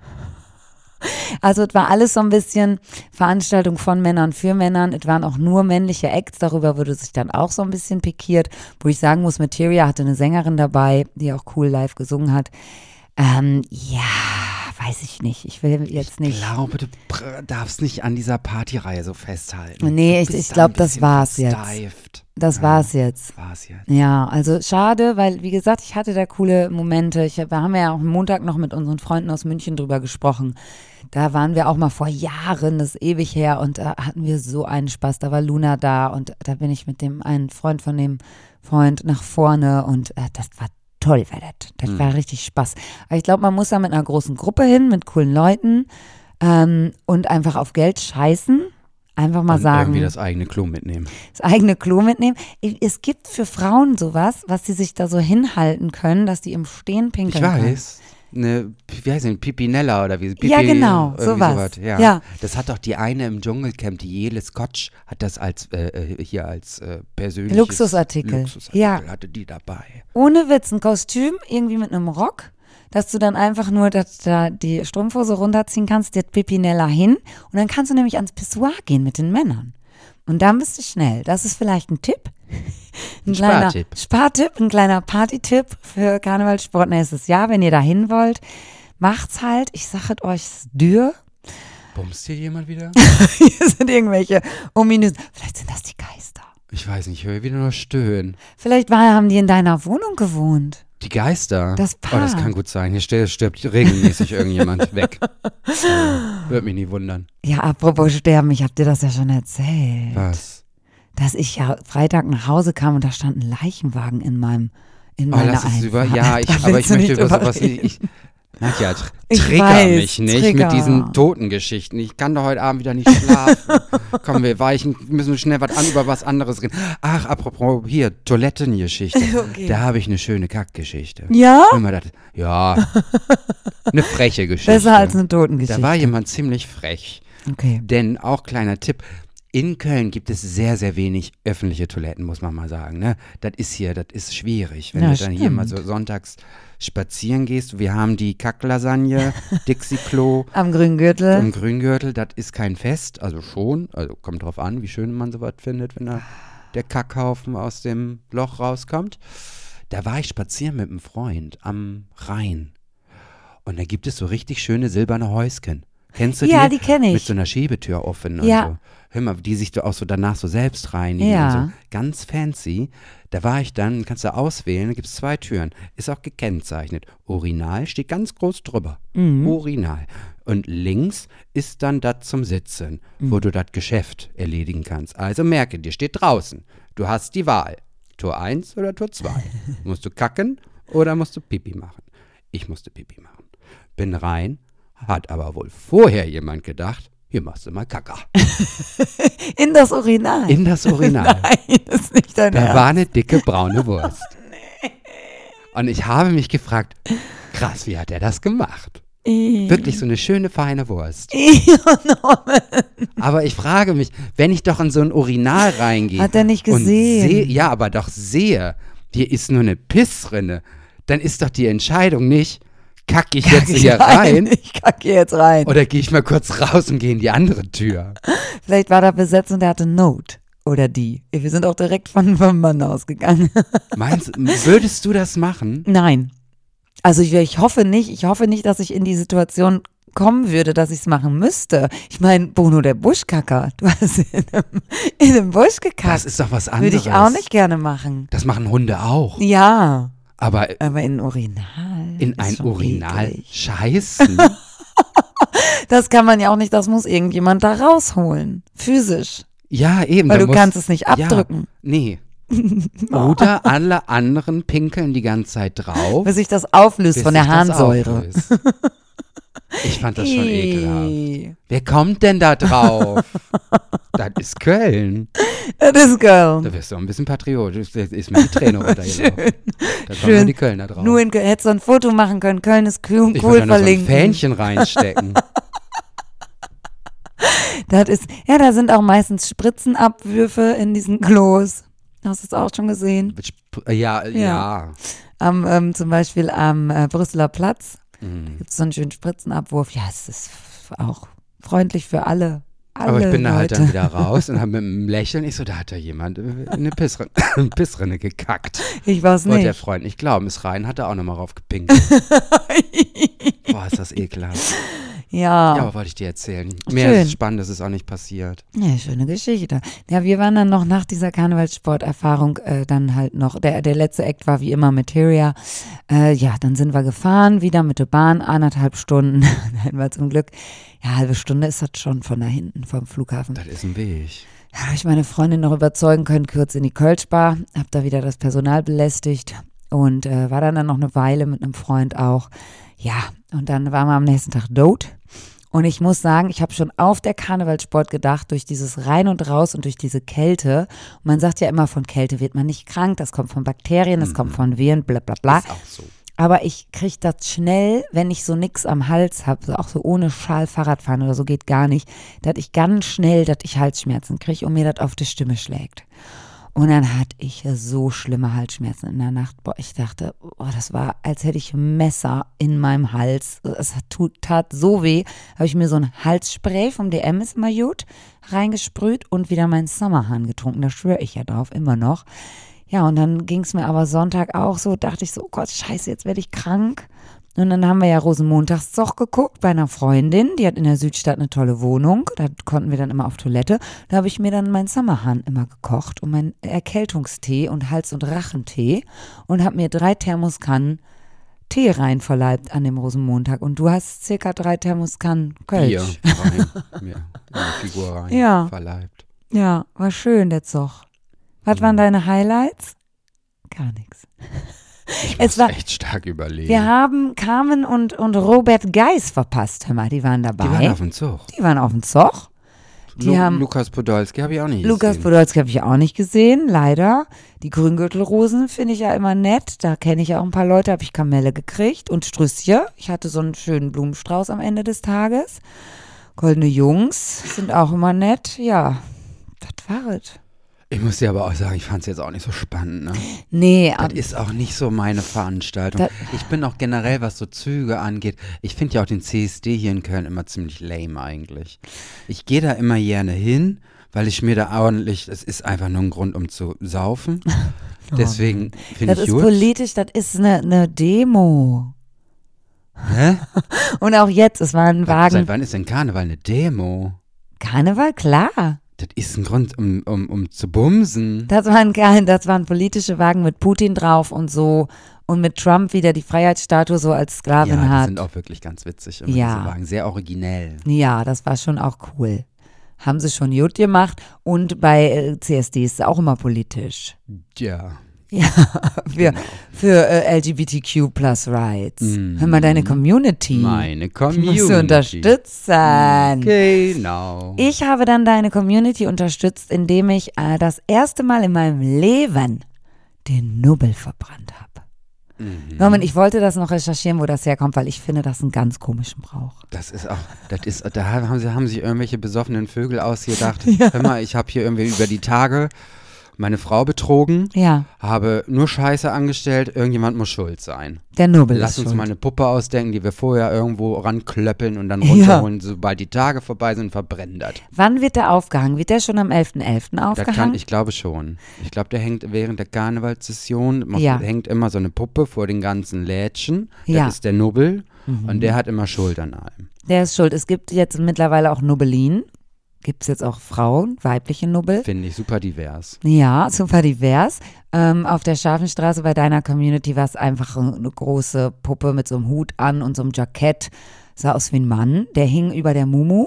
Also es war alles so ein bisschen Veranstaltung von Männern für Männern, es waren auch nur männliche Acts, darüber wurde sich dann auch so ein bisschen pikiert, wo ich sagen muss, Materia hatte eine Sängerin dabei, die auch cool live gesungen hat. Ähm, ja, weiß ich nicht. Ich will jetzt nicht. Ich glaube, du darfst nicht an dieser Partyreihe so festhalten. Nee, ich, ich glaube, das war's jetzt. Das ja, war's jetzt. War's jetzt. Ja, also schade, weil, wie gesagt, ich hatte da coole Momente. Ich, wir haben ja auch am Montag noch mit unseren Freunden aus München drüber gesprochen. Da waren wir auch mal vor Jahren, das ist ewig her, und da hatten wir so einen Spaß. Da war Luna da und da bin ich mit dem einen Freund von dem Freund nach vorne und äh, das war toll, war das. Das mhm. war richtig Spaß. Aber ich glaube, man muss da mit einer großen Gruppe hin, mit coolen Leuten ähm, und einfach auf Geld scheißen. Einfach mal und sagen. Irgendwie das eigene Klo mitnehmen. Das eigene Klo mitnehmen. Es gibt für Frauen sowas, was sie sich da so hinhalten können, dass die im Stehen pinkeln können. Ich weiß. Eine, wie heißt die, Pipinella oder wie? Pipi, ja, genau, sowas. sowas. Ja. ja. Das hat doch die eine im Dschungelcamp, die Jele Scotch, hat das als äh, hier als äh, persönliches Luxusartikel. Luxusartikel ja. hatte die dabei. Ohne Witz, ein Kostüm, irgendwie mit einem Rock, dass du dann einfach nur das, da die Strumpfhose runterziehen kannst, die Pipinella hin und dann kannst du nämlich ans Pissoir gehen mit den Männern. Und dann bist du schnell. Das ist vielleicht ein Tipp. Ein, ein kleiner Spartipp. Spartipp, ein kleiner Partytipp für Karnevalssport nächstes Jahr. Wenn ihr da hin wollt, macht's halt. Ich sage es euch, es ist dürr. Bumst hier jemand wieder? Hier sind irgendwelche ominösen. Vielleicht sind das die Geister. Ich weiß nicht, ich höre wieder nur Stöhnen. Vielleicht war, haben die in deiner Wohnung gewohnt. Die Geister? Das Paar. Oh, das kann gut sein. Hier stirbt, stirbt regelmäßig irgendjemand weg. Also, würde mich nie wundern. Ja, apropos Sterben, ich habe dir das ja schon erzählt. Was? Dass ich ja Freitag nach Hause kam und da stand ein Leichenwagen in meinem in oh, meiner lass es über, Einfahrt. ja, ich, aber ich möchte über sowas nicht. Ich, Nadja, tr ich trigger weiß, mich nicht trigger. mit diesen Totengeschichten. Ich kann doch heute Abend wieder nicht schlafen. Komm, wir weichen, müssen schnell was an, über was anderes reden. Ach, apropos, hier, Toilettengeschichte. Okay. Da habe ich eine schöne Kackgeschichte. Ja? Das, ja, eine freche Geschichte. Besser als eine Totengeschichte. Da war jemand ziemlich frech. Okay. Denn, auch kleiner Tipp, in Köln gibt es sehr, sehr wenig öffentliche Toiletten, muss man mal sagen. Ne? Das ist hier, das ist schwierig. Wenn ja, du dann stimmt. hier mal so sonntags spazieren gehst, wir haben die Kacklasagne, Dixie-Klo. Am Grüngürtel. Am Grüngürtel, das ist kein Fest, also schon, also kommt drauf an, wie schön man sowas findet, wenn da der Kackhaufen aus dem Loch rauskommt. Da war ich spazieren mit einem Freund am Rhein. Und da gibt es so richtig schöne silberne Häuschen. Kennst du die? Ja, die kenne ich. Mit so einer Schiebetür offen ja. und so. Hör mal, die sich auch so danach so selbst reinigen ja. und so. Ganz fancy. Da war ich dann, kannst du auswählen, da gibt es zwei Türen. Ist auch gekennzeichnet. Urinal steht ganz groß drüber. Mhm. Urinal. Und links ist dann das zum Sitzen, mhm. wo du das Geschäft erledigen kannst. Also merke, dir steht draußen. Du hast die Wahl. Tor eins oder Tor zwei. Musst du kacken oder musst du Pipi machen? Ich musste Pipi machen. Bin rein. Hat aber wohl vorher jemand gedacht, hier machst du mal Kacker. In das Urinal? In das Urinal. Nein, das ist nicht dein Da Ernst. war eine dicke braune Wurst. Nee. Und ich habe mich gefragt, krass, wie hat er das gemacht? I. Wirklich so eine schöne, feine Wurst. I, aber ich frage mich, wenn ich doch in so ein Urinal reingehe. Hat er nicht gesehen? Seh, ja, aber doch sehe, hier ist nur eine Pissrinne, dann ist doch die Entscheidung nicht, kacke ich jetzt hier rein? Ich kacke jetzt rein. Oder gehe ich mal kurz raus und gehe in die andere Tür? Vielleicht war da besetzt und der hatte Note. Oder die. Wir sind auch direkt von vom Mann ausgegangen. Meinst du, würdest du das machen? Nein. Also ich, ich hoffe nicht. Ich hoffe nicht, dass ich in die Situation kommen würde, dass ich es machen müsste. Ich meine, Bono der Buschkacker, du hast in einem, in einem Busch gekackt. Das ist doch was anderes. Würde ich auch nicht gerne machen. Das machen Hunde auch. Ja. Aber, aber in ein Urinal. In ein Urinal eklig. scheißen? Das kann man ja auch nicht, das muss irgendjemand da rausholen. Physisch. Ja, eben. Weil du muss, kannst es nicht abdrücken. Ja, nee. Oder alle anderen pinkeln die ganze Zeit drauf. Bis sich das auflöst bis von der sich das Harnsäure. auflöst. Ich fand das schon ekelhaft. Wer kommt denn da drauf? Das ist Köln. Das ist Köln. Da wirst du auch ein bisschen patriotisch. Da ist mir die Träne runtergelaufen. Da kommen Schön. die Kölner drauf. Nur in Köln. Hättest du ein Foto machen können. Köln ist cool, ich cool würde da verlinken. So ein Fähnchen reinstecken. Das ist, ja, da sind auch meistens Spritzenabwürfe in diesen Klos. Hast du es auch schon gesehen? Ja, ja. ja. Am, ähm, zum Beispiel am äh, Brüsseler Platz mhm. gibt es so einen schönen Spritzenabwurf. Ja, es ist auch freundlich für alle. alle Aber ich bin da Leute. halt dann wieder raus und habe mit einem Lächeln, ich so, da hat da jemand in eine Pissrinne, Pissrinne gekackt. Ich weiß nicht. Wollte der Freund nicht glauben, ist rein, hat er auch nochmal raufgepinkt. Boah, ist das ekelhaft. Ja. Ja, aber wollte ich dir erzählen. Mehr Schön. Spannendes ist auch nicht passiert. Ja, schöne Geschichte. Ja, wir waren dann noch nach dieser Karnevalssporterfahrung äh, dann halt noch, der, der letzte Act war wie immer Materia. Äh, ja, dann sind wir gefahren, wieder mit der Bahn, anderthalb Stunden. Dann war zum Glück, ja, halbe Stunde ist das schon von da hinten, vom Flughafen. Das ist ein Weg. Ja, habe ich meine Freundin noch überzeugen können, kurz in die Kölschbar, hab da wieder das Personal belästigt und äh, war dann, dann noch eine Weile mit einem Freund auch. Ja, und dann waren wir am nächsten Tag tot. Und ich muss sagen, ich habe schon auf der Karnevalssport gedacht, durch dieses Rein und Raus und durch diese Kälte. Und man sagt ja immer, von Kälte wird man nicht krank, das kommt von Bakterien, das mhm. kommt von Viren, bla bla bla. Ist auch so. Aber ich kriege das schnell, wenn ich so nix am Hals habe, so auch so ohne Schal Fahrrad fahren oder so, geht gar nicht, dass ich ganz schnell, dass ich Halsschmerzen kriege und mir das auf die Stimme schlägt. Und dann hatte ich so schlimme Halsschmerzen in der Nacht. Boah, ich dachte, oh, das war, als hätte ich ein Messer in meinem Hals. Es tut, tat so weh. Habe ich mir so ein Halsspray vom D M, ist immer gut, reingesprüht und wieder meinen Summerhahn getrunken. Da schwöre ich ja drauf, immer noch. Ja, und dann ging es mir aber Sonntag auch so, dachte ich so, oh Gott, scheiße, jetzt werde ich krank. Und dann haben wir ja Rosenmontagszug geguckt bei einer Freundin, die hat in der Südstadt eine tolle Wohnung, da konnten wir dann immer auf Toilette. Da habe ich mir dann meinen Summerhahn immer gekocht und meinen Erkältungstee und Hals- und Rachentee und habe mir drei Thermoskannen Tee rein verleibt an dem Rosenmontag. Und du hast circa drei Thermoskannen Kölsch. Bier rein, mir in die Figur rein ja. verleibt. Ja, war schön der Zug. Was mhm. waren deine Highlights? Gar nichts. Ich es muss war echt stark überlegen. Wir haben Carmen und, und Robert Geis verpasst, hör mal, die waren dabei. Die waren auf dem Zug. Die waren auf dem Zug. Die Lu- haben, Lukas Podolski habe ich auch nicht Lukas gesehen. Podolski habe ich auch nicht gesehen, leider. Die Grüngürtelrosen finde ich ja immer nett. Da kenne ich ja auch ein paar Leute, habe ich Kamelle gekriegt und Strüsschen. Ich hatte so einen schönen Blumenstrauß am Ende des Tages. Goldene Jungs sind auch immer nett. Ja, das war es. Ich muss dir aber auch sagen, ich fand es jetzt auch nicht so spannend. Ne? Nee. Das ist auch nicht so meine Veranstaltung. Das, ich bin auch generell, was so Züge angeht, ich finde ja auch den C S D hier in Köln immer ziemlich lame eigentlich. Ich gehe da immer gerne hin, weil ich mir da ordentlich, es ist einfach nur ein Grund, um zu saufen. Deswegen finde ich Das ist gut. politisch, das ist eine, eine Demo. Hä? Und auch jetzt, es war ein Wagen. Seit wann ist denn Karneval eine Demo? Karneval, klar. Das ist ein Grund, um, um, um zu bumsen. Das waren, das waren politische Wagen mit Putin drauf und so. Und mit Trump wieder die Freiheitsstatue so als Sklavin ja, die hat. sind auch wirklich ganz witzig, immer ja. diese Wagen. Sehr originell. Ja, das war schon auch cool. Haben sie schon gut gemacht. Und bei äh, C S D ist es auch immer politisch. Ja. Ja, für, Genau. für äh, L G B T Q plus Rights. Mm. Hör mal, deine Community. Meine Die Community. musst du unterstützen. Genau. Ich habe dann deine Community unterstützt, indem ich äh, das erste Mal in meinem Leben den Nubbel verbrannt habe. Mhm. Norman, ich wollte das noch recherchieren, wo das herkommt, weil ich finde das einen ganz komischen Brauch. Das ist auch, das ist, da haben sie, haben sich irgendwelche besoffenen Vögel ausgedacht. Ja. Hör mal, ich habe hier irgendwie über die Tage meine Frau betrogen, Ja, habe nur Scheiße angestellt, irgendjemand muss schuld sein. der Nubbel Lass ist uns schuld. mal eine Puppe ausdenken, die wir vorher irgendwo ranklöppeln und dann Ja. runterholen, sobald die Tage vorbei sind, verbrennen das. Wann wird der aufgehangen? Wird der schon am elften elften Das aufgehangen? kann, ich glaube schon. Ich glaube, der hängt während der Karnevalssession, man Ja. hängt immer so eine Puppe vor den ganzen Lädchen. Das Ja. ist der Nubbel Mhm. und der hat immer Schuld an allem. Der ist schuld. Es gibt jetzt mittlerweile auch Nubbelin. Gibt es jetzt auch Frauen, weibliche Nubbel? Finde ich super divers. Ja, super divers. Ähm, auf der Scharfenstraße bei deiner Community war es einfach eine große Puppe mit so einem Hut an und so einem Jackett. Sah aus wie ein Mann. Der hing über der Mumu.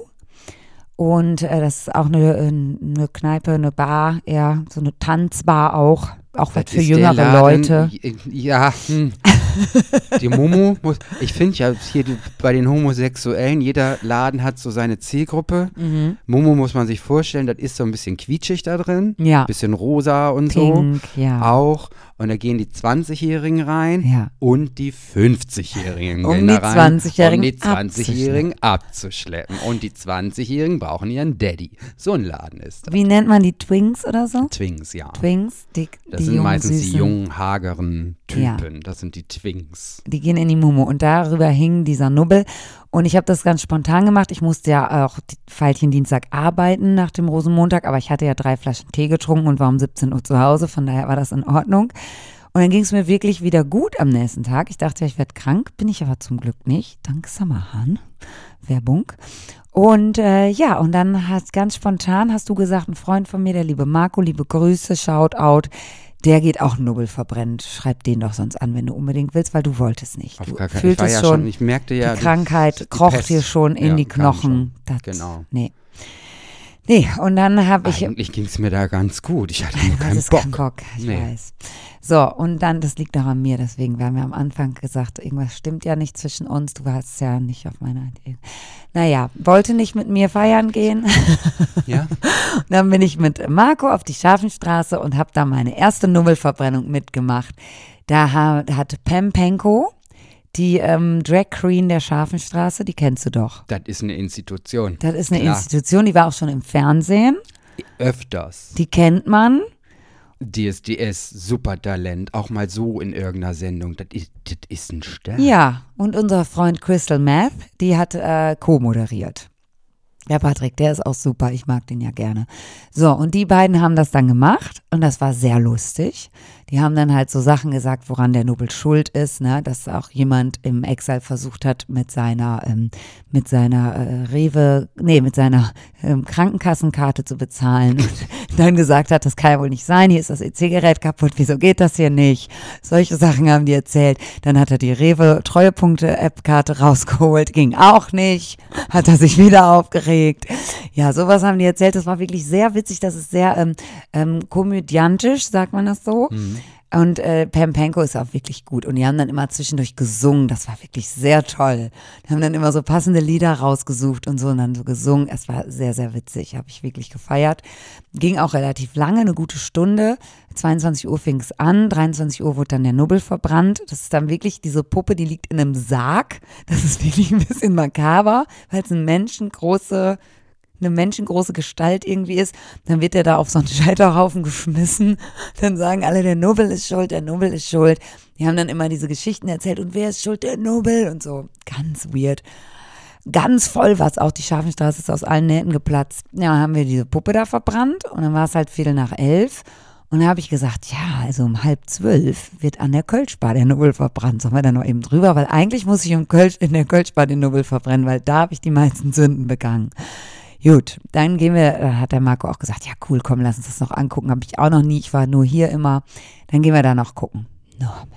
Und äh, das ist auch eine, eine Kneipe, eine Bar, eher so eine Tanzbar auch. Auch was Das für ist der jüngere Laden- Leute. Ja, hm. Die Momo muss, ich finde ja hier die, bei den Homosexuellen, jeder Laden hat so seine Zielgruppe. Mhm. Momo muss man sich vorstellen, das ist so ein bisschen quietschig da drin, Ja, bisschen rosa und pink, so ja. auch. Und da gehen die zwanzigjährigen rein Ja. und die fünfzigjährigen Um gehen die da rein, zwanzigjährigen um die zwanzigjährigen abzuschleppen. Und die zwanzigjährigen brauchen ihren Daddy. So ein Laden ist das. Wie nennt man die Twinks oder so? Twinks, ja. Twinks, die, Das die sind jungen, meistens die süßen. jungen, hageren Typen. Das sind die Twinks. Die gehen in die Mumu und darüber hing dieser Nubbel. Und ich habe das ganz spontan gemacht. Ich musste ja auch die Veilchendienstag arbeiten nach dem Rosenmontag, aber ich hatte ja drei Flaschen Tee getrunken und war um siebzehn Uhr zu Hause, von daher war das in Ordnung. Und dann ging es mir wirklich wieder gut am nächsten Tag. Ich dachte, ich werde krank, bin ich aber zum Glück nicht. Dank Samahan. Werbung. Und äh, ja, und dann hast ganz spontan hast du gesagt, ein Freund von mir, der liebe Marco, liebe Grüße, Shoutout, der geht auch Nubbel verbrennen. Schreib den doch sonst an, wenn du unbedingt willst, weil du wolltest nicht. Auf Du gar keinen- ich fühltest war ja schon, schon, ich merkte ja, die Krankheit die kroch Pest. dir schon in Ja, die kam Knochen. schon. Das, Genau. Nee. Nee, und dann habe ich... Eigentlich ging es mir da ganz gut. Ich hatte Du nur keinen hattest Bock. keinen Bock, ich Nee. weiß. So, und dann, das liegt auch an mir, deswegen, wir haben ja am Anfang gesagt, irgendwas stimmt ja nicht zwischen uns, du warst ja nicht auf meiner Idee. Naja, wollte nicht mit mir feiern gehen. Ja? Und dann bin ich mit Marco auf die Scharfenstraße und habe da meine erste Nubbelverbrennung mitgemacht. Da ha- hat Pam Penko, die ähm, Drag Queen der Scharfenstraße, die kennst du doch. Das ist eine Institution. Das ist eine Klar. Institution, die war auch schon im Fernsehen, Öfters. die kennt man. D S D S, super Talent. Auch mal so in irgendeiner Sendung. Das ist, das ist ein Stern. Ja, und unser Freund Crystal Meth, die hat äh, co-moderiert. Der Patrick, der ist auch super, ich mag den ja gerne. So, und die beiden haben das dann gemacht und das war sehr lustig. Die haben dann halt so Sachen gesagt, woran der Nubbel schuld ist, ne? Dass auch jemand im Exil versucht hat, mit seiner, ähm, mit seiner äh, Rewe, nee, mit seiner ähm, Krankenkassenkarte zu bezahlen und dann gesagt hat, das kann ja wohl nicht sein, hier ist das E C-Gerät kaputt, wieso geht das hier nicht? Solche Sachen haben die erzählt. Dann hat er die Rewe Treuepunkte-App-Karte rausgeholt, ging auch nicht, hat er sich wieder aufgeregt. Ja, sowas haben die erzählt, das war wirklich sehr witzig, das ist sehr ähm, ähm, komödiantisch, sagt man das so. Mhm. Und äh, Pam Penko ist auch wirklich gut. Und die haben dann immer zwischendurch gesungen. Das war wirklich sehr toll. Die haben dann immer so passende Lieder rausgesucht und so und dann so gesungen. Es war sehr, sehr witzig. Habe ich wirklich gefeiert. Ging auch relativ lange, eine gute Stunde. zweiundzwanzig Uhr fing es an. dreiundzwanzig Uhr wurde dann der Nubbel verbrannt. Das ist dann wirklich diese Puppe, die liegt in einem Sarg. Das ist wirklich ein bisschen makaber, weil es eine menschengroße eine menschengroße Gestalt irgendwie ist, dann wird er da auf so einen Scheiterhaufen geschmissen. Dann sagen alle, der Nubbel ist schuld, der Nubbel ist schuld. Die haben dann immer diese Geschichten erzählt und wer ist schuld, der Nubbel und so. Ganz weird. Ganz voll war es auch. Die Scharfenstraße ist aus allen Nähten geplatzt. Ja, dann haben wir diese Puppe da verbrannt und dann war es halt Viertel nach elf. Und dann habe ich gesagt, ja, also um halb zwölf wird an der Kölschbar der Nubbel verbrannt. Sollen wir da noch eben drüber? Weil eigentlich muss ich um Kölsch, in der Kölschbar den Nubbel verbrennen, weil da habe ich die meisten Sünden begangen. Gut, dann gehen wir, da hat der Marco auch gesagt, ja cool, komm, lass uns das noch angucken. Habe ich auch noch nie, ich war nur hier immer. Dann gehen wir da noch gucken. Norman,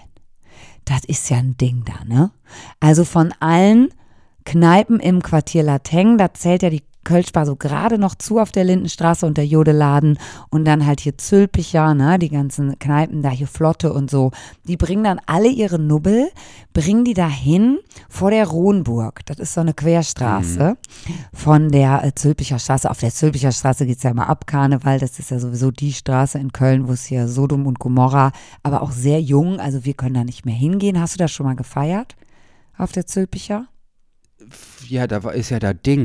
das ist ja ein Ding da, ne? Also von allen Kneipen im Quartier Lateng, da zählt ja die Kölschbar so gerade noch zu auf der Lindenstraße und der Jodeladen und dann halt hier Zülpicher, ne, die ganzen Kneipen da hier Flotte und so, die bringen dann alle ihre Nubbel, bringen die dahin vor der Rohnburg, das ist so eine Querstraße mhm. von der äh, Zülpicher Straße, auf der Zülpicher Straße geht's ja immer ab Karneval, das ist ja sowieso die Straße in Köln, wo es hier Sodom und Gomorra, aber auch sehr jung, also wir können da nicht mehr hingehen. Hast du das schon mal gefeiert auf der Zülpicher? Ja, da war, ist ja da Ding.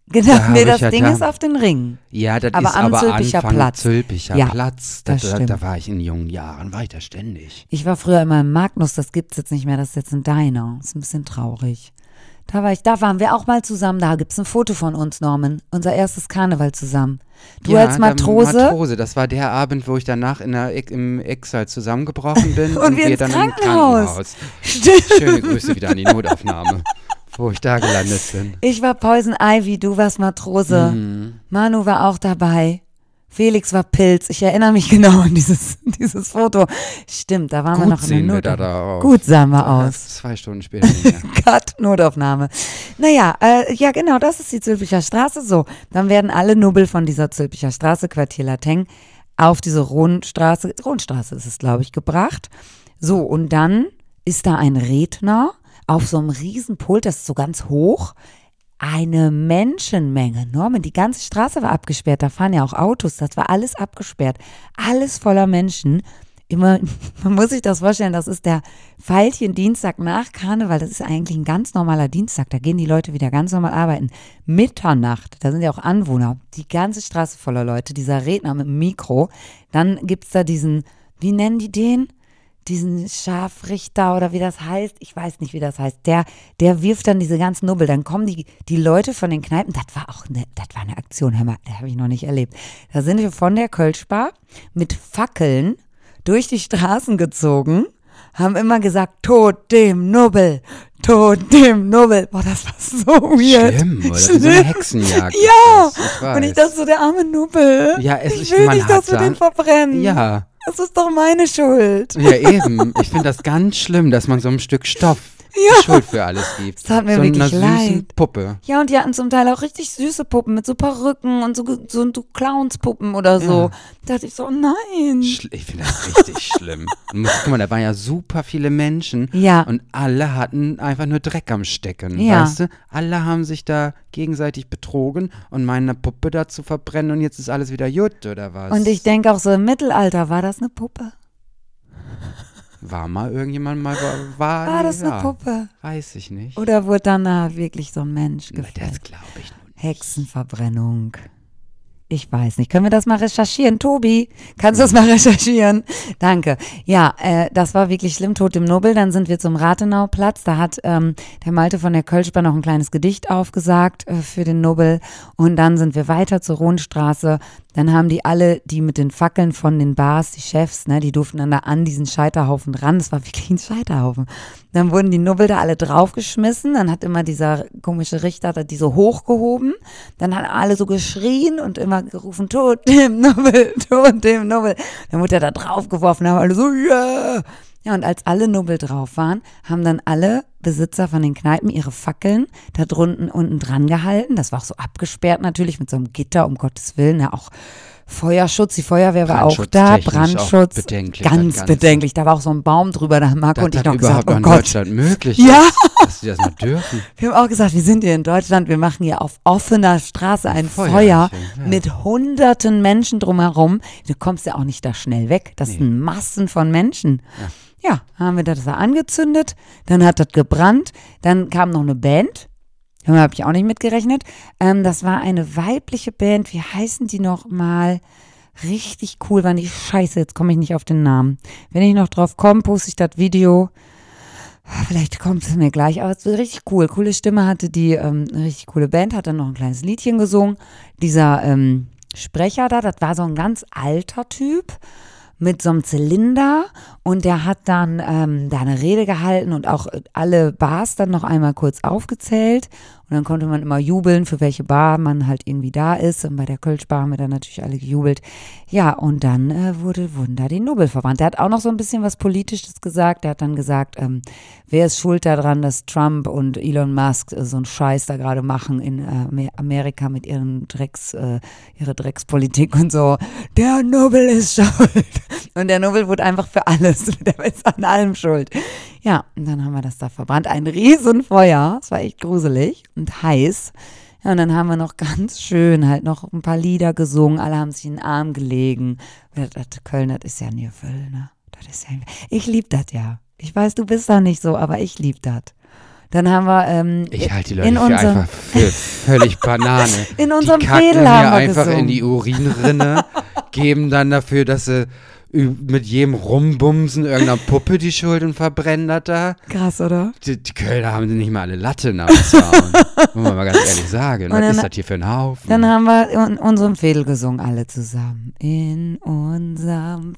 Genau, Da nee, hab das ich ja Ding da- ist auf den Ring. Ja, das Aber ist am aber Zülpicher Anfang Platz. Zülpicher Ja, Platz. Da, das da, stimmt. da war ich in jungen Jahren, war ich da ständig. Ich war früher immer im Magnus, das gibt's jetzt nicht mehr, das ist jetzt ein Diner. Ist ein bisschen traurig. Da war ich, da waren wir auch mal zusammen, da gibt's ein Foto von uns, Norman. Unser erstes Karneval zusammen. Du ja, als Matrose. Der Matrose, das war der Abend, wo ich danach in der, im Exile zusammengebrochen bin Und wir ins dann Krankenhaus. im Krankenhaus. Stimmt. Schöne Grüße wieder an die Notaufnahme, wo ich da gelandet bin. Ich war Poison Ivy, du warst Matrose. Mhm. Manu war auch dabei. Felix war Pilz. Ich erinnere mich genau an dieses, dieses Foto. Stimmt, da waren wir Gut noch in sehen der wir da, Notaufnahme. da aus. Gut sahen wir Ja, aus. Zwei Stunden später nicht mehr. Cut, Notaufnahme. Naja, äh, ja genau, das ist die Zülpicher Straße. So, dann werden alle Nubbel von dieser Zülpicher Straße, Quartier Lateng, auf diese Rundstraße, Rundstraße ist es, glaube ich, gebracht. So, und dann ist da ein Redner auf so einem riesen Pult, das ist so ganz hoch. Eine Menschenmenge. Norman, die ganze Straße war abgesperrt. Da fahren ja auch Autos. Das war alles abgesperrt. Alles voller Menschen. Immer, man muss sich das vorstellen, das ist der Veilchen-Dienstag nach Karneval. Das ist eigentlich ein ganz normaler Dienstag. Da gehen die Leute wieder ganz normal arbeiten. Mitternacht, da sind ja auch Anwohner. Die ganze Straße voller Leute. Dieser Redner mit dem Mikro. Dann gibt es da diesen, wie nennen die den? Diesen Scharfrichter oder wie das heißt, ich weiß nicht, wie das heißt, der, der wirft dann diese ganzen Nubbel, dann kommen die, die Leute von den Kneipen, das war auch eine, das war eine Aktion, hör mal, das habe ich noch nicht erlebt. Da sind wir von der Kölschbar mit Fackeln durch die Straßen gezogen, haben immer gesagt, Tod dem Nubbel, Tod dem Nubbel. Boah, das war so weird. Schlimm, oder? Wie so eine Hexenjagd. Ja, ist das, ich weiß. und ich dachte so, der arme Nubbel, Ja, es ich ist- will man nicht, hat dass wir da- den verbrennen. Ja, Das ist doch meine Schuld. ja eben. Ich finde das ganz schlimm, dass man so einem Stück Stoff Ja. die Schuld für alles gibt. Das tat mir so wirklich einer süßen leid. Puppe. Ja, und die hatten zum Teil auch richtig süße Puppen mit so Perücken und so, so, so Clownspuppen oder so. Ja. Da dachte ich so, oh nein. Schl- Ich finde das richtig schlimm. Du musst- Guck mal, da waren ja super viele Menschen Ja. und alle hatten einfach nur Dreck am Stecken, Ja. weißt du? Alle haben sich da gegenseitig betrogen und meine Puppe da zu verbrennen und jetzt ist alles wieder gut, oder was? Und ich denke auch so, im Mittelalter war das eine Puppe. War mal irgendjemand mal, war, war, War das ja, eine Puppe? Weiß ich nicht. Oder wurde dann da wirklich so ein Mensch Na, gefällt? das glaube ich nun nicht. Hexenverbrennung. Ich weiß nicht. Können wir das mal recherchieren? Tobi, kannst du das mal recherchieren? Danke. Ja, äh, das war wirklich schlimm. Tod im Nobel. Dann sind wir zum Rathenauplatz. Da hat ähm, der Malte von der Kölschbar noch ein kleines Gedicht aufgesagt äh, für den Nobel. Und dann sind wir weiter zur Rundstraße. Dann haben die alle, die mit den Fackeln von den Bars, die Chefs, ne, die durften dann da an diesen Scheiterhaufen ran. Das war wirklich ein Scheiterhaufen. Dann wurden die Nubbel da alle draufgeschmissen. Dann hat immer dieser komische Richter da die so hochgehoben. Dann haben alle so geschrien und immer gerufen, Tod dem Nubbel, Tod dem Nubbel. Dann wurde er da draufgeworfen, haben alle so, yeah. Ja, und als alle Nubbel drauf waren, haben dann alle Besitzer von den Kneipen ihre Fackeln da drunten unten dran gehalten. Das war auch so abgesperrt natürlich mit so einem Gitter, um Gottes Willen. Ja, auch Feuerschutz, die Feuerwehr war auch da, Brandschutztechnisch Brandschutz, auch bedenklich, das ganz Ganze. bedenklich. Da war auch so ein Baum drüber, da haben Marco Dass und ich das noch gesagt, überhaupt oh in Gott. Deutschland möglich Ja. ist, dass die das mal dürfen. Wir haben auch gesagt, wir sind hier in Deutschland, wir machen hier auf offener Straße ein Feuerchen, Feuer ja. mit hunderten Menschen drumherum. Du kommst ja auch nicht da schnell weg. Das Nee. sind Massen von Menschen. Ja. ja, haben wir das da angezündet, dann hat das gebrannt, dann kam noch eine Band. Da habe ich auch nicht mitgerechnet. Ähm, das war eine weibliche Band. Wie heißen die noch mal? Richtig cool waren die. Scheiße, jetzt komme ich nicht auf den Namen. Wenn ich noch drauf komme, poste ich das Video. Vielleicht kommt es mir gleich, aber es wird richtig cool. Coole Stimme hatte die, ähm, eine richtig coole Band, hat dann noch ein kleines Liedchen gesungen. Dieser ähm, Sprecher da, das war so ein ganz alter Typ mit so einem Zylinder und der hat dann ähm, da eine Rede gehalten und auch alle Bars dann noch einmal kurz aufgezählt und dann konnte man immer jubeln, für welche Bar man halt irgendwie da ist und bei der Kölschbar haben wir dann natürlich alle gejubelt. Ja, und dann äh, wurde, wurden da die Nubbel verbrannt. Der hat auch noch so ein bisschen was Politisches gesagt. Der hat dann gesagt, ähm, wer ist schuld daran, dass Trump und Elon Musk äh, so einen Scheiß da gerade machen in äh, Amerika mit ihren Drecks, äh, ihre Dreckspolitik und so. Der Nubbel ist schuld. Und der Nubbel wurde einfach für alles, der ist an allem schuld. Ja, und dann haben wir das da verbrannt. Ein Riesenfeuer, es war echt gruselig und heiß. Ja, und dann haben wir noch ganz schön halt noch ein paar Lieder gesungen. Alle haben sich in den Arm gelegen. Das, das Köln, das ist ja ein Gefühl, ne? Das ist ja, ich lieb das ja. Ich weiß, du bist da nicht so, aber ich lieb das. Dann haben wir ähm, Ich halte die Leute in für unserem, einfach für völlig Banane. in unserem Die kacken Fädel mir haben wir einfach gesungen. in die Urinrinne, geben dann dafür, dass sie ü- mit jedem Rumbumsen irgendeiner Puppe die Schuld und verbrennen das da. Krass, oder? Die, die Kölner haben nicht mal alle Latten am Zaun. Muss man mal ganz ehrlich sagen. Was dann- ist das hier für ein Haufen? Dann haben wir in unserem Fädel gesungen, alle zusammen. In unserem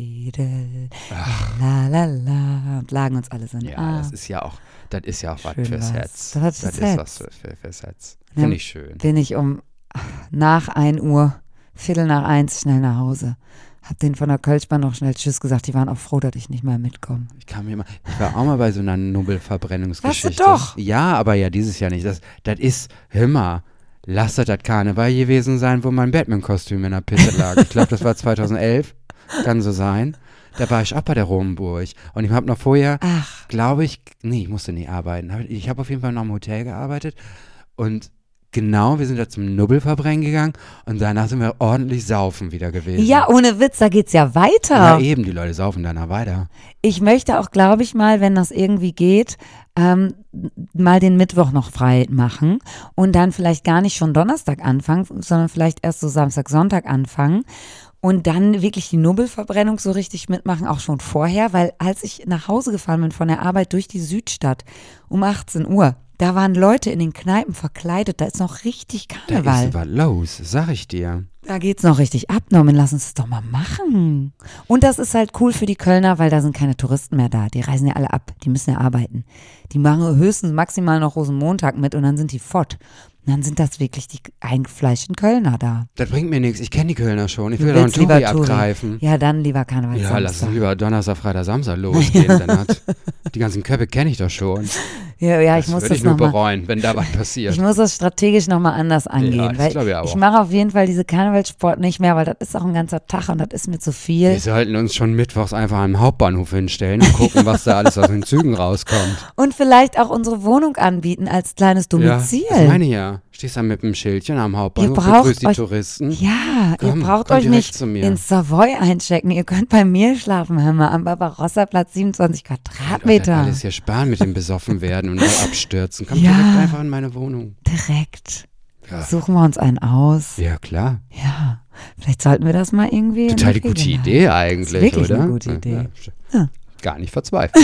Fädel. La la la. Und lagen uns alle so in den ja, Arm. das ist ja auch, das ist ja auch was Schön fürs was. Herz. Das Das ist ist Herz. was für, für, fürs Herz. Ja. Finde ich schön. Bin ich um nach ein Uhr, Viertel nach eins, schnell nach Hause. Hab denen von der Kölschbahn noch schnell Tschüss gesagt. Die waren auch froh, dass ich nicht mehr mitkomme. Ich kam mir immer, ich war auch mal bei so einer Nubbelverbrennungsgeschichte. Warst du doch? Ja, aber ja dieses Jahr nicht. Das, das ist, hör mal, lass das das Karneval gewesen sein, wo mein Batman-Kostüm in der Pisse lag. Ich glaube, das war zweitausendelf. Kann so sein. Da war ich auch bei der Romenburg. Und ich habe noch vorher, Ach, glaube ich, nee, ich musste nie arbeiten. Ich habe auf jeden Fall noch im Hotel gearbeitet. Und genau, wir sind da zum Nubbelverbrennen gegangen. Und danach sind wir ordentlich saufen wieder gewesen. ja, ohne Witz, da geht's ja weiter. Ja, eben, die Leute saufen danach weiter. Ich möchte auch, glaube ich mal, wenn das irgendwie geht, ähm, mal den Mittwoch noch frei machen und dann vielleicht gar nicht schon Donnerstag anfangen, sondern vielleicht erst so Samstag, Sonntag anfangen und dann wirklich die Nubbelverbrennung so richtig mitmachen, auch schon vorher, weil als ich nach Hause gefahren bin von der Arbeit durch die Südstadt um achtzehn Uhr, da waren Leute in den Kneipen verkleidet, da ist noch richtig Da Karneval. ist was los, sag ich dir. Da geht's noch richtig ab, Norman, lass uns das doch mal machen. Und das ist halt cool für die Kölner, weil da sind keine Touristen mehr da. Die reisen ja alle ab, die müssen ja arbeiten. Die machen höchstens maximal noch Rosenmontag mit und dann sind die fort. Und dann sind das wirklich die eingefleischten Kölner da. Das bringt mir nichts. Ich kenne die Kölner schon. Ich Du will doch einen willst lieber Touri Touri. abgreifen. Ja, dann lieber Karneval. Ja, lass uns Samstag. lieber Donnerstag, Freitag, Samstag losgehen. Dann hat, die ganzen Köpfe kenne ich doch schon. Ja, ja, ich das muss würde das ich nur nochmal. bereuen, wenn da was passiert. Ich muss das strategisch nochmal anders angehen. Ja, das weil glaub ich auch. ich mache auf jeden Fall diese Karnevalsport nicht mehr, weil das ist auch ein ganzer Tag und das ist mir zu viel. Wir sollten uns schon mittwochs einfach am Hauptbahnhof hinstellen und gucken, was da alles aus den Zügen rauskommt. Und vielleicht auch unsere Wohnung anbieten als kleines Domizil. Ja, das meine ich ja. Stehst da mit dem Schildchen am Hauptbahnhof, Ihr braucht begrüßt die euch- Touristen. Ja, Komm, ihr braucht komm euch direkt nicht zu mir. ins Savoy einchecken. Ihr könnt bei mir schlafen, hör mal, am Barbarossa-Platz siebenundzwanzig Das Quadratmeter. alles hier sparen mit dem besoffen werden und nur abstürzen. Komm Ja. direkt einfach in meine Wohnung. Direkt. Ja. Suchen wir uns einen aus. Ja, klar. Ja, vielleicht sollten wir das mal irgendwie. in Total die die gute Wege leiten. Idee eigentlich, wirklich oder? eine gute Idee. Ja, Ja. Gar nicht verzweifelt.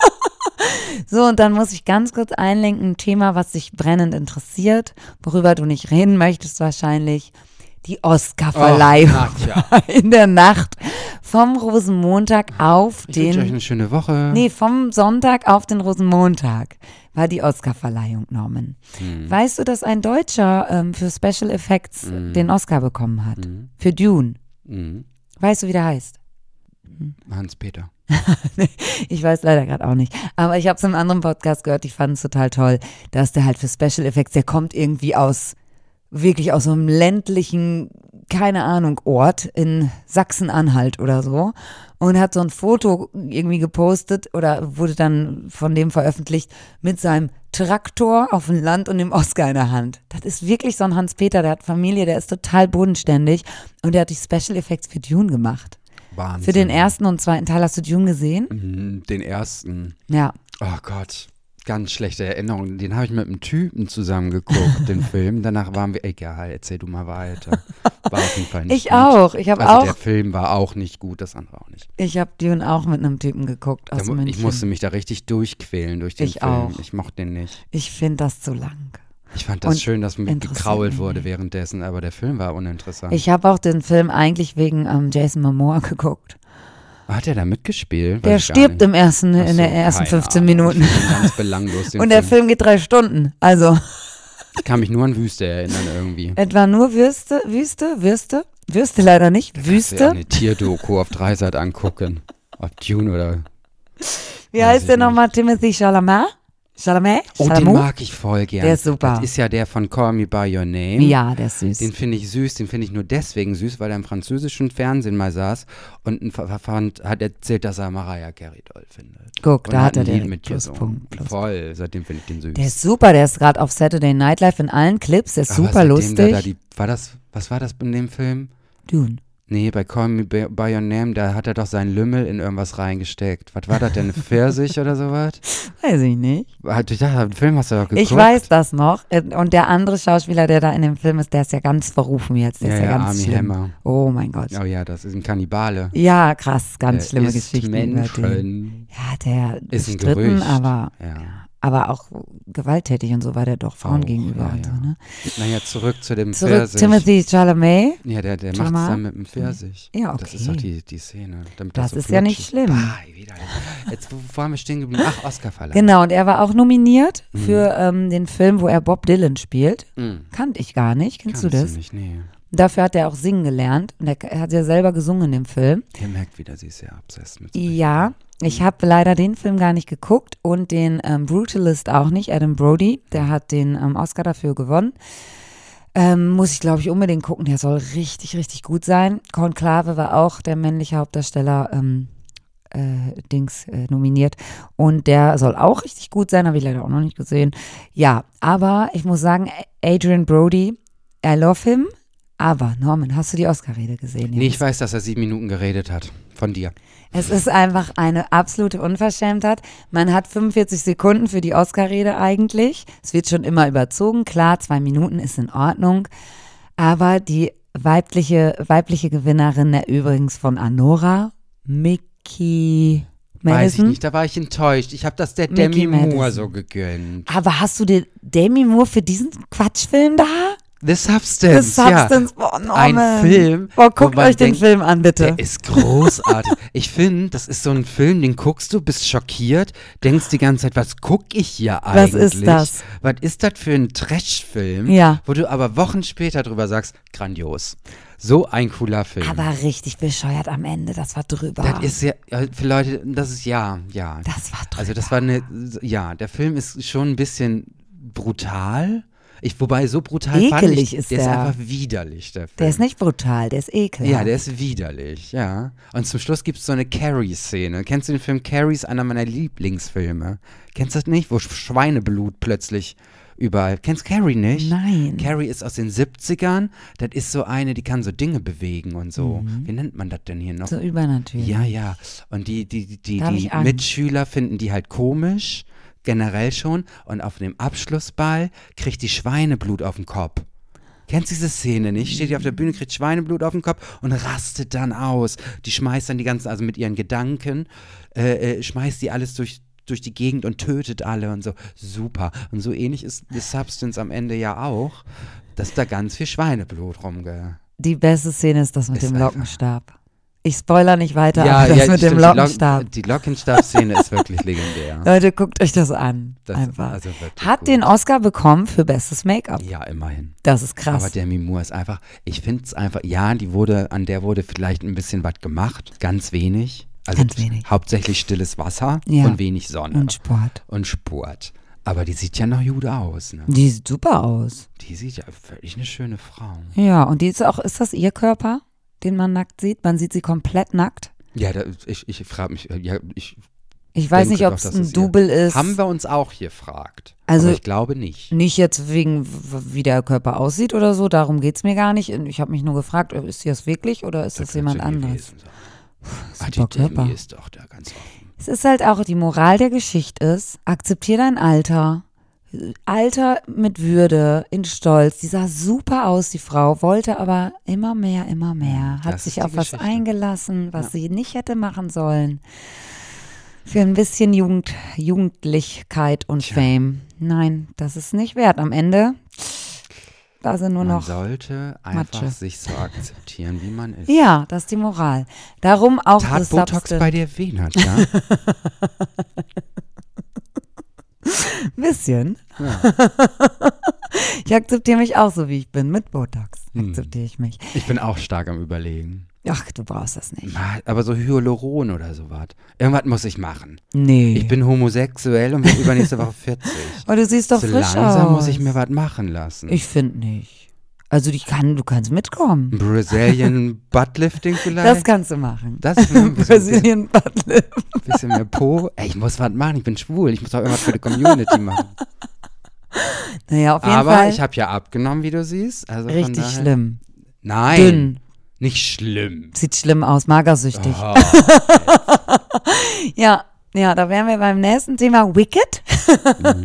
So, und dann muss ich ganz kurz einlenken, ein Thema, was dich brennend interessiert, worüber du nicht reden möchtest wahrscheinlich. Die Oscar-Verleihung Ach, Nadja. in der Nacht vom Rosenmontag auf Ich wünsche euch den, eine schöne Woche. nee, vom Sonntag auf den Rosenmontag war die Oscar-Verleihung, Norman. Hm. Weißt du, dass ein Deutscher ähm, für Special Effects Mhm. den Oscar bekommen hat? Mhm. Für Dune. Mhm. Weißt du, wie der heißt? Hans-Peter. Ich weiß leider gerade auch nicht. Aber ich habe es in einem anderen Podcast gehört, ich fand es total toll, dass der halt für Special Effects, der kommt irgendwie aus, wirklich aus so einem ländlichen, keine Ahnung, Ort in Sachsen-Anhalt oder so und hat so ein Foto irgendwie gepostet oder wurde dann von dem veröffentlicht mit seinem Traktor auf dem Land und dem Oscar in der Hand. Das ist wirklich so ein Hans-Peter, der hat Familie, der ist total bodenständig und der hat die Special Effects für Dune gemacht. Wahnsinn. Für den ersten und zweiten Teil hast du Dune gesehen? Mhm, Den ersten. Ja. Oh Gott. Ganz schlechte Erinnerungen. Den habe ich mit einem Typen zusammen geguckt, den Film. Danach waren wir, egal, erzähl du mal weiter. War auf jeden Fall nicht Ich gut. auch. Ich habe Also auch, der Film war auch nicht gut, das andere auch nicht. ich habe Dune auch mit einem Typen geguckt aus Da mu- München. ich musste mich da richtig durchquälen durch den Ich Film. auch. Ich mochte den nicht. Ich finde das zu lang. Ich fand das Und schön, dass mit interessiert gekrault mich wurde nicht. währenddessen, aber der Film war uninteressant. Ich habe auch den Film eigentlich wegen ähm, Jason Momoa geguckt. Hat er da mitgespielt? Der Weiß ich gar stirbt nicht. im ersten, Ach in so, den ersten keine fünfzehn Ahnung. Minuten. Ich find den ganz belanglos, den Und der Film geht drei Stunden. Also Ich kann mich nur an Wüste erinnern irgendwie. etwa nur Würste, Wüste, Würste, Würste leider nicht, Kannst du ja Wüste. eine Tierdoku auf Dreisat angucken. Ob Dune oder... Wie Weiß heißt ich der nicht. nochmal? Timothy Chalamet? Chalamet? Oh, den Chalamet? mag ich voll gern. Der ist super. Das ist ja der von Call Me By Your Name. Ja, der ist süß. Den finde ich süß, den finde ich nur deswegen süß, weil er im französischen Fernsehen mal saß und ein Verfand hat erzählt, dass er Mariah Carey toll findet. Guck, Und da hat er ein Lied den mit ihr Pluspunkt. gesungen. Pluspunkt. Voll, seitdem finde ich den süß. Der ist super, der ist gerade auf Saturday Night Live in allen Clips, der ist Aber super seitdem lustig. Der da die, war das, was war das in dem Film? Dune. Nee, bei Call Me By By Your Name, da hat er doch seinen Lümmel in irgendwas reingesteckt. Was war das denn, eine Pfirsich oder sowas? Weiß ich nicht. Ich dachte, den Film hast du doch geguckt. Ich weiß das noch. Und der andere Schauspieler, der da in dem Film ist, der ist ja ganz verrufen jetzt. Der Ja, ist ja, ja, ganz Armie schlimm. Hammer. Oh mein Gott. Oh ja, das ist ein Kannibale. Ja, krass, ganz Der schlimme isst Geschichten über den. Menschen. Ja, der Ist ein bestritten, Gerücht. aber, Ja. aber auch gewalttätig und so war der doch Frauen Auch, gegenüber ja, und so, ja. ne? Naja, zurück zu dem Zurück, Pfirsich. Timothy Chalamet. Ja, der, der Schau macht es mal. dann mit dem Pfirsich. Ja, Das ist okay. doch die, die Szene. Damit Das so ist ja nicht flutschig- schlimm. Bah, wieder. Jetzt, wo, wo haben wir stehen geblieben? Ach, Oscar-Verleihung. Genau, und er war auch nominiert Mhm. für ähm, den Film, wo er Bob Dylan spielt. Mhm. Kannte ich gar nicht. Kennst Kannst du das? Nicht, nee. Dafür hat er auch singen gelernt. Und er, er hat ja selber gesungen in dem Film. Ihr merkt wieder, sie ist sehr obsessed mit so Ja, ich habe leider den Film gar nicht geguckt und den ähm, Brutalist auch nicht. Adam Brody, der hat den ähm, Oscar dafür gewonnen. Ähm, muss ich, glaube ich, unbedingt gucken. Der soll richtig, richtig gut sein. Conclave war auch der männliche Hauptdarsteller ähm, äh, Dings äh, nominiert. Und der soll auch richtig gut sein, habe ich leider auch noch nicht gesehen. Ja, aber ich muss sagen, Adrian Brody, I love him. Aber Norman, hast du die Oscar-Rede gesehen? Nee, jetzt? ich weiß, dass er sieben Minuten geredet hat. Von dir. Es ist einfach eine absolute Unverschämtheit. Man hat fünfundvierzig Sekunden für die Oscar-Rede eigentlich. Es wird schon immer überzogen. Klar, zwei Minuten ist in Ordnung. Aber die weibliche, weibliche Gewinnerin, der übrigens von Anora, Mickey Weiß ich Madison. nicht, da war ich enttäuscht. Ich habe das der Mickey Demi Moore Madison. so gegönnt. Aber hast du den Demi Moore für diesen Quatschfilm da? The Substance, The Substance, boah, ja. Norman. Ein Film, Boah, guckt wo man euch den denkt, Film an, bitte. Der ist großartig. Ich finde, das ist so ein Film, den guckst du, bist schockiert, denkst die ganze Zeit, was guck ich hier Was eigentlich? ist das? Was ist das für ein Trash-Film? Ja. Wo du aber Wochen später drüber sagst, grandios. So ein cooler Film. Aber richtig bescheuert am Ende, das war drüber. Das ist ja, ja, für Leute, das ist ja, ja. Das war drüber. Also das war eine, ja, der Film ist schon ein bisschen brutal. Ich, wobei so brutal fand Ekelig ich, ist der ist der. einfach widerlich, der Film. Der ist nicht brutal, der ist ekelhaft. Ja, der ist widerlich, ja. Und zum Schluss gibt es so eine Carrie-Szene. Kennst du den Film Carrie? Ist einer meiner Lieblingsfilme. Kennst du das nicht? Wo Schweineblut plötzlich überall. Kennst du Carrie nicht? Nein. Carrie ist aus den siebzigern. Das ist so eine, die kann so Dinge bewegen und so. Mhm. Wie nennt man das denn hier noch? So übernatürlich. Ja, ja. Und die, die, die, Da hab die ich Angst. Mitschüler finden die halt komisch, generell schon. Und auf dem Abschlussball kriegt die Schweineblut auf den Kopf. Kennst du diese Szene nicht? Steht die auf der Bühne, kriegt Schweineblut auf den Kopf und rastet dann aus. Die schmeißt dann die ganzen, also mit ihren Gedanken, äh, äh, schmeißt die alles durch, durch die Gegend und tötet alle und so. Super. Und so ähnlich ist The Substance am Ende ja auch, dass da ganz viel Schweineblut rumge... Die beste Szene ist das mit Ist dem einfach- Lockenstab. Ich spoiler nicht weiter, aber das mit dem stimmt, Lockenstab. Die, Lock, die Lockenstab-Szene ist wirklich legendär. Leute, guckt euch das an. Das, einfach. Also wirklich Hat gut. den Oscar bekommen für bestes Make-up. Ja, immerhin. Das ist krass. Aber Demi Moore ist einfach, ich finde es einfach, ja, die wurde, an der wurde vielleicht ein bisschen was gemacht, ganz wenig. Also Ganz wenig. hauptsächlich stilles Wasser Ja. und wenig Sonne. Und Sport. Und Sport. Aber die sieht ja noch gut aus, ne? Die sieht super aus. Die sieht ja völlig eine schöne Frau. Ja, und die ist auch, ist das ihr Körper, den man nackt sieht? Man sieht sie komplett nackt. Ja, da, ich, ich frage mich, ja, ich Ich weiß denke nicht, ob doch, es dass ein es ihr- Double ist. Haben wir uns auch hier gefragt. Also- aber ich glaube nicht. Nicht jetzt wegen, w- wie der Körper aussieht oder so, darum geht es mir gar nicht. Ich habe mich nur gefragt, ist sie das wirklich oder ist das, könnte jemand gewesen anderes? sein. Ah, Super die Demi Körper. ist doch da ganz offen. Es ist halt auch, die Moral der Geschichte ist, akzeptier dein Alter. Alter mit Würde, in Stolz. Die sah super aus, die Frau, wollte aber immer mehr, immer mehr. Hat Das sich ist die auf was Geschichte. eingelassen, was Ja. sie nicht hätte machen sollen. Für ein bisschen Jugend, Jugendlichkeit und Tja. Fame. Nein, das ist nicht wert. Am Ende war sie nur Man noch. sollte einfach Matsche. sich so akzeptieren, wie man ist. Ja, das ist die Moral. Darum auch Tat das Botox Substance. bei dir weh, Nadja? Bisschen. Ja. Ich akzeptiere mich auch so, wie ich bin. Mit Botox Hm. akzeptiere ich mich. Ich bin auch stark am Überlegen. Ach, du brauchst das nicht. Aber so Hyaluron oder sowas. Irgendwas muss ich machen. Nee. Ich bin homosexuell und bin übernächste Woche vierzig. Aber du siehst doch so frisch langsam aus. muss ich mir was machen lassen. Ich finde nicht. Also ich kann, du kannst mitkommen. Ein Brazilian Buttlifting vielleicht? Das kannst du machen. Das ist ein bisschen, Brazilian Buttlift. bisschen mehr Po. Ey, ich muss was machen, ich bin schwul. Ich muss auch irgendwas für die Community machen. Naja, auf jeden Aber Fall ich habe ja abgenommen, wie du siehst. Also von richtig daher, schlimm. Nein. Dünn. Nicht schlimm. Sieht schlimm aus, magersüchtig. Oh, ja, ja, da wären wir beim nächsten Thema, Wicked. Mhm.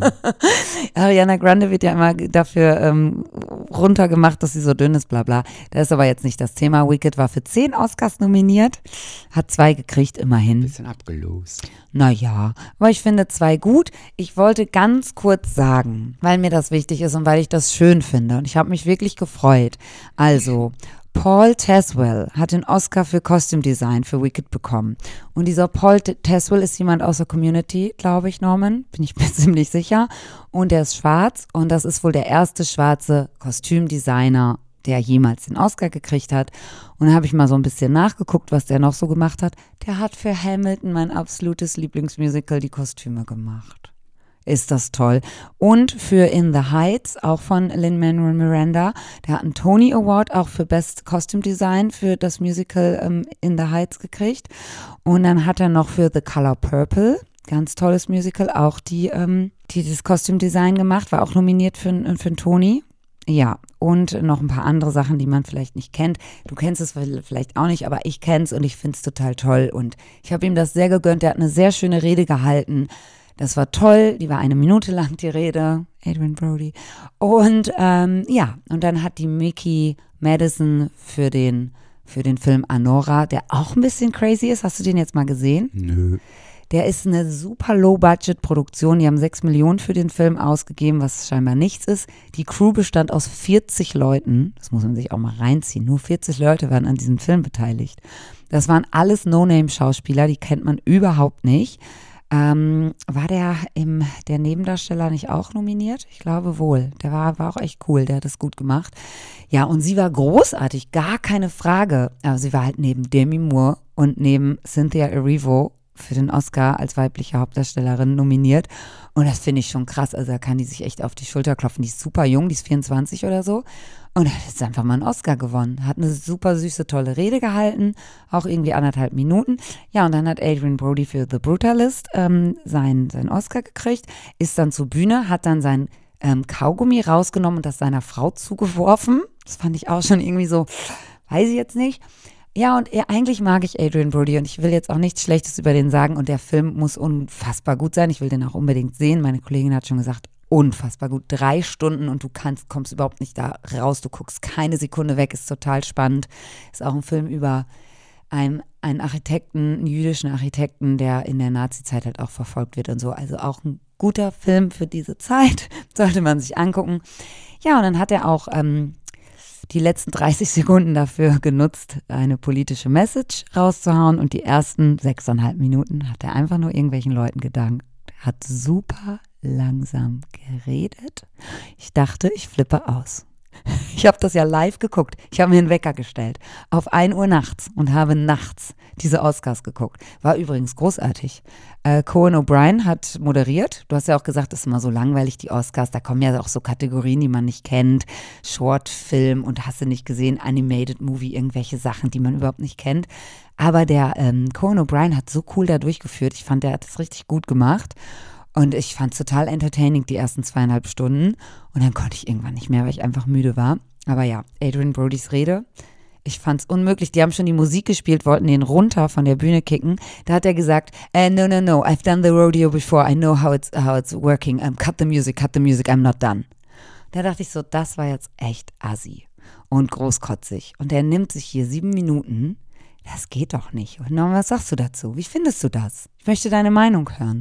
Ariana Grande wird ja immer dafür ähm, runtergemacht, dass sie so dünn ist, bla bla. Das ist aber jetzt nicht das Thema. Wicked war für zehn Oscars nominiert, hat zwei gekriegt, immerhin. Ein bisschen abgelost. Naja, aber ich finde zwei gut. Ich wollte ganz kurz sagen, weil mir das wichtig ist und weil ich das schön finde. Und ich habe mich wirklich gefreut. Also, Paul Tazewell hat den Oscar für Costume Design für Wicked bekommen. Und dieser Paul Tazewell ist jemand aus der Community, glaube ich, Norman, bin ich mir ziemlich sicher. Und der ist schwarz und das ist wohl der erste schwarze Kostümdesigner, der jemals den Oscar gekriegt hat. Und da habe ich mal so ein bisschen nachgeguckt, was der noch so gemacht hat. Der hat für Hamilton, mein absolutes Lieblingsmusical, die Kostüme gemacht. Ist das toll. Und für In the Heights, auch von Lin-Manuel Miranda, der hat einen Tony Award auch für Best Costume Design für das Musical ähm, In the Heights gekriegt. Und dann hat er noch für The Color Purple, ganz tolles Musical, auch die, ähm, die das Costume Design gemacht, war auch nominiert für, für einen Tony. Ja, und noch ein paar andere Sachen, die man vielleicht nicht kennt. Du kennst es vielleicht auch nicht, aber ich kenne es und ich finde es total toll. Und ich habe ihm das sehr gegönnt. Er hat eine sehr schöne Rede gehalten. Das war toll, die war eine Minute lang, die Rede, Adrien Brody. Und ähm, ja, und dann hat die Mickey Madison für den, für den Film Anora, der auch ein bisschen crazy ist. Hast du den jetzt mal gesehen? Nö. Der ist eine super Low-Budget-Produktion. Die haben sechs Millionen für den Film ausgegeben, was scheinbar nichts ist. Die Crew bestand aus vierzig Leuten. Das muss man sich auch mal reinziehen. Nur vierzig Leute waren an diesem Film beteiligt. Das waren alles No-Name-Schauspieler, die kennt man überhaupt nicht. Ähm, war der im, der Nebendarsteller nicht auch nominiert? Ich glaube wohl. Der war, war auch echt cool, der hat das gut gemacht. Ja, und sie war großartig, gar keine Frage. Aber sie war halt neben Demi Moore und neben Cynthia Erivo für den Oscar als weibliche Hauptdarstellerin nominiert. Und das finde ich schon krass. Also da kann die sich echt auf die Schulter klopfen. Die ist super jung, die ist vierundzwanzig oder so. Und hat jetzt einfach mal einen Oscar gewonnen. Hat eine super süße, tolle Rede gehalten. Auch irgendwie anderthalb Minuten. Ja, und dann hat Adrien Brody für The Brutalist ähm, seinen, seinen Oscar gekriegt. Ist dann zur Bühne, hat dann sein ähm, Kaugummi rausgenommen und das seiner Frau zugeworfen. Das fand ich auch schon irgendwie so, weiß ich jetzt nicht. Ja, und er, eigentlich mag ich Adrien Brody und ich will jetzt auch nichts Schlechtes über den sagen und der Film muss unfassbar gut sein. Ich will den auch unbedingt sehen. Meine Kollegin hat schon gesagt, unfassbar gut. Drei Stunden und du kannst, kommst überhaupt nicht da raus. Du guckst keine Sekunde weg, ist total spannend. Ist auch ein Film über einen, einen Architekten, einen jüdischen Architekten, der in der Nazi-Zeit halt auch verfolgt wird und so. Also auch ein guter Film für diese Zeit. Sollte man sich angucken. Ja, und dann hat er auch ähm, die letzten dreißig Sekunden dafür genutzt, eine politische Message rauszuhauen und die ersten sechseinhalb Minuten hat er einfach nur irgendwelchen Leuten gedankt. Er hat super langsam geredet. Ich dachte, ich flippe aus. Ich habe das ja live geguckt. Ich habe mir einen Wecker gestellt auf ein Uhr nachts und habe nachts diese Oscars geguckt. War übrigens großartig. Äh, Conan O'Brien hat moderiert. Du hast ja auch gesagt, das ist immer so langweilig, die Oscars. Da kommen ja auch so Kategorien, die man nicht kennt. Shortfilm und hast du nicht gesehen, Animated Movie, irgendwelche Sachen, die man überhaupt nicht kennt. Aber der ähm, Conan O'Brien hat so cool da durchgeführt. Ich fand, der hat das richtig gut gemacht. Und ich fand es total entertaining, die ersten zweieinhalb Stunden. Und dann konnte ich irgendwann nicht mehr, weil ich einfach müde war. Aber ja, Adrien Brodys Rede, ich fand es unmöglich. Die haben schon die Musik gespielt, wollten den runter von der Bühne kicken. Da hat er gesagt, eh, no, no, no, I've done the rodeo before. I know how it's, how it's working. Um, cut the music, cut the music, I'm not done. Da dachte ich so, das war jetzt echt assi und großkotzig. Und er nimmt sich hier sieben Minuten. Das geht doch nicht. Und dann, was sagst du dazu? Wie findest du das? Ich möchte deine Meinung hören.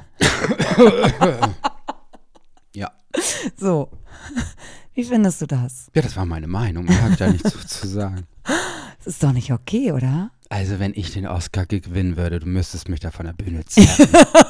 Ja. So, wie findest du das? Ja, das war meine Meinung. Ich habe da nichts zu, zu sagen. Das ist doch nicht okay, oder? Also, wenn ich den Oscar gewinnen würde, du müsstest mich da von der Bühne zerren.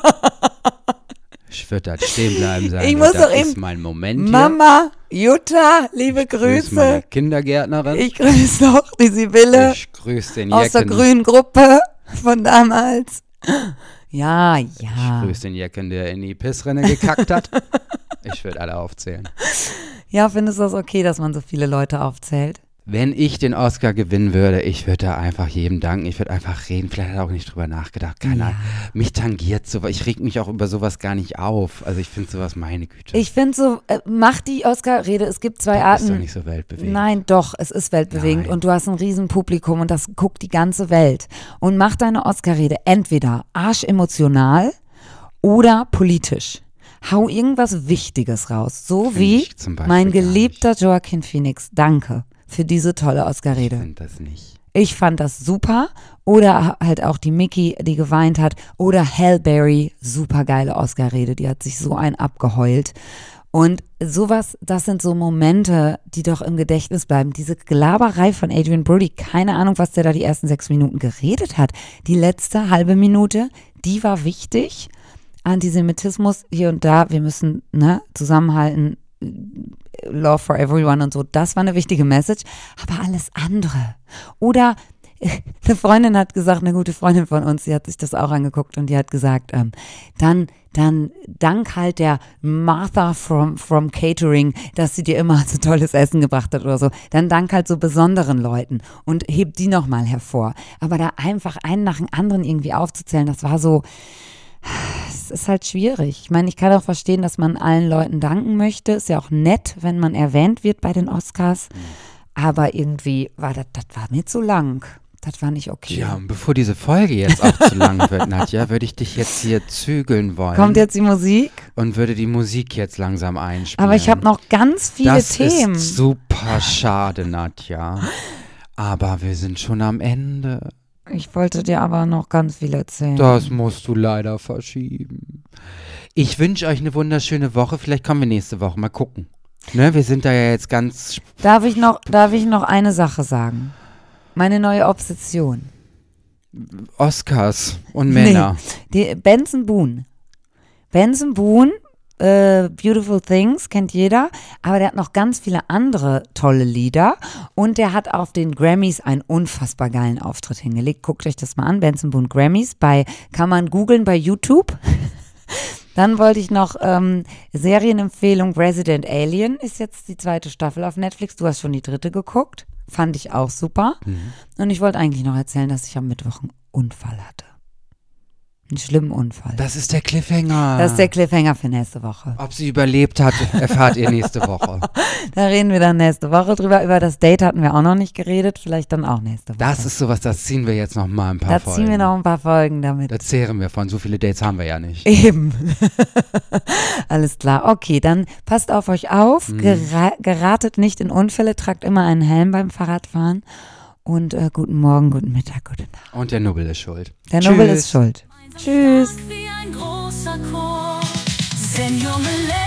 Ich würde da stehen bleiben sagen, ich muss das doch ist eben, mein Moment hier. Mama, Jutta, liebe Ich grüße Grüße. meine Kindergärtnerin. Ich grüße noch die Sibylle Ich grüße den aus der Jecken. grünen Gruppe von damals. Ja, Ich ja. grüße den Jecken, der in die Pissrinne gekackt hat. Ich würde alle aufzählen. Ja, findest du das okay, dass man so viele Leute aufzählt? Wenn ich den Oscar gewinnen würde, ich würde da einfach jedem danken. Ich würde einfach reden. Vielleicht hat er auch nicht drüber nachgedacht. Keine Ja. Ahnung. Mich tangiert sowas. Ich reg mich auch über sowas gar nicht auf. Also ich finde sowas, meine Güte. Ich finde so, äh, mach die Oscar-Rede, es gibt zwei das Arten. ist doch nicht so weltbewegend. Nein, doch, es ist weltbewegend Nein. und du hast ein Riesenpublikum und das guckt die ganze Welt. Und mach deine Oscar-Rede entweder arschemotional oder politisch. Hau irgendwas Wichtiges raus. So Find wie ich zum Beispiel mein gar geliebter Joaquin Phoenix. Danke für diese tolle Ich Oscar-Rede. finde das nicht. Ich fand das super. Oder halt auch die Mickey, die geweint hat. Oder Halle Berry, super geile Oscar-Rede. Die hat sich so ein abgeheult. Und sowas, das sind so Momente, die doch im Gedächtnis bleiben. Diese Gelaberei von Adrian Brody, keine Ahnung, was der da die ersten sechs Minuten geredet hat. Die letzte halbe Minute, die war wichtig. Antisemitismus hier und da, wir müssen ne, zusammenhalten, Love for everyone und so, das war eine wichtige Message, aber alles andere. Oder eine Freundin hat gesagt, eine gute Freundin von uns, die hat sich das auch angeguckt und die hat gesagt, ähm, dann, dann dank halt der Martha from, from Catering, dass sie dir immer so tolles Essen gebracht hat oder so, dann dank halt so besonderen Leuten und heb die nochmal hervor. Aber da einfach einen nach dem anderen irgendwie aufzuzählen, das war so, es ist halt schwierig. Ich meine, ich kann auch verstehen, dass man allen Leuten danken möchte. Ist ja auch nett, wenn man erwähnt wird bei den Oscars. Aber irgendwie war das, das war mir zu lang. Das war nicht okay. Ja, und bevor diese Folge jetzt auch zu lang wird, Nadja, würde ich dich jetzt hier zügeln wollen. Kommt jetzt die Musik? Und würde die Musik jetzt langsam einspielen. Aber ich habe noch ganz viele das Themen. Das ist super schade, Nadja. Aber wir sind schon am Ende. Ich wollte dir aber noch ganz viel erzählen. Das musst du leider verschieben. Ich wünsche euch eine wunderschöne Woche. Vielleicht kommen wir nächste Woche. Mal gucken. Ne, wir sind da ja jetzt ganz... Darf ich noch, darf ich noch eine Sache sagen? Meine neue Obsession. Oscars und Männer. Nee, die Benson Boone. Benson Boone, äh, Beautiful Things, kennt jeder, aber der hat noch ganz viele andere tolle Lieder und der hat auf den Grammys einen unfassbar geilen Auftritt hingelegt. Guckt euch das mal an, Benson Boone Grammys, bei, kann man googeln bei YouTube. Dann wollte ich noch ähm, Serienempfehlung Resident Alien, ist jetzt die zweite Staffel auf Netflix. Du hast schon die dritte geguckt, fand ich auch super. Mhm. Und ich wollte eigentlich noch erzählen, dass ich am Mittwoch einen Unfall hatte. Einen schlimmen Unfall. Das ist der Cliffhanger. Das ist der Cliffhanger für nächste Woche. Ob sie überlebt hat, erfahrt ihr nächste Woche. Da reden wir dann nächste Woche drüber. Über das Date hatten wir auch noch nicht geredet. Vielleicht dann auch nächste Woche. Das ist sowas, das ziehen wir jetzt noch mal ein paar da Folgen. ziehen wir noch ein paar Folgen damit. Da zehren wir von. So viele Dates haben wir ja nicht. Eben. Alles klar. Okay, dann passt auf euch auf. Mhm. Gera- geratet nicht in Unfälle. Tragt immer einen Helm beim Fahrradfahren. Und äh, guten Morgen, guten Mittag, gute Nacht. Und der Nubbel ist schuld. Der Tschüss. Nubbel ist schuld. Tschüss. Wie ein großer Chor, Senor Millennium.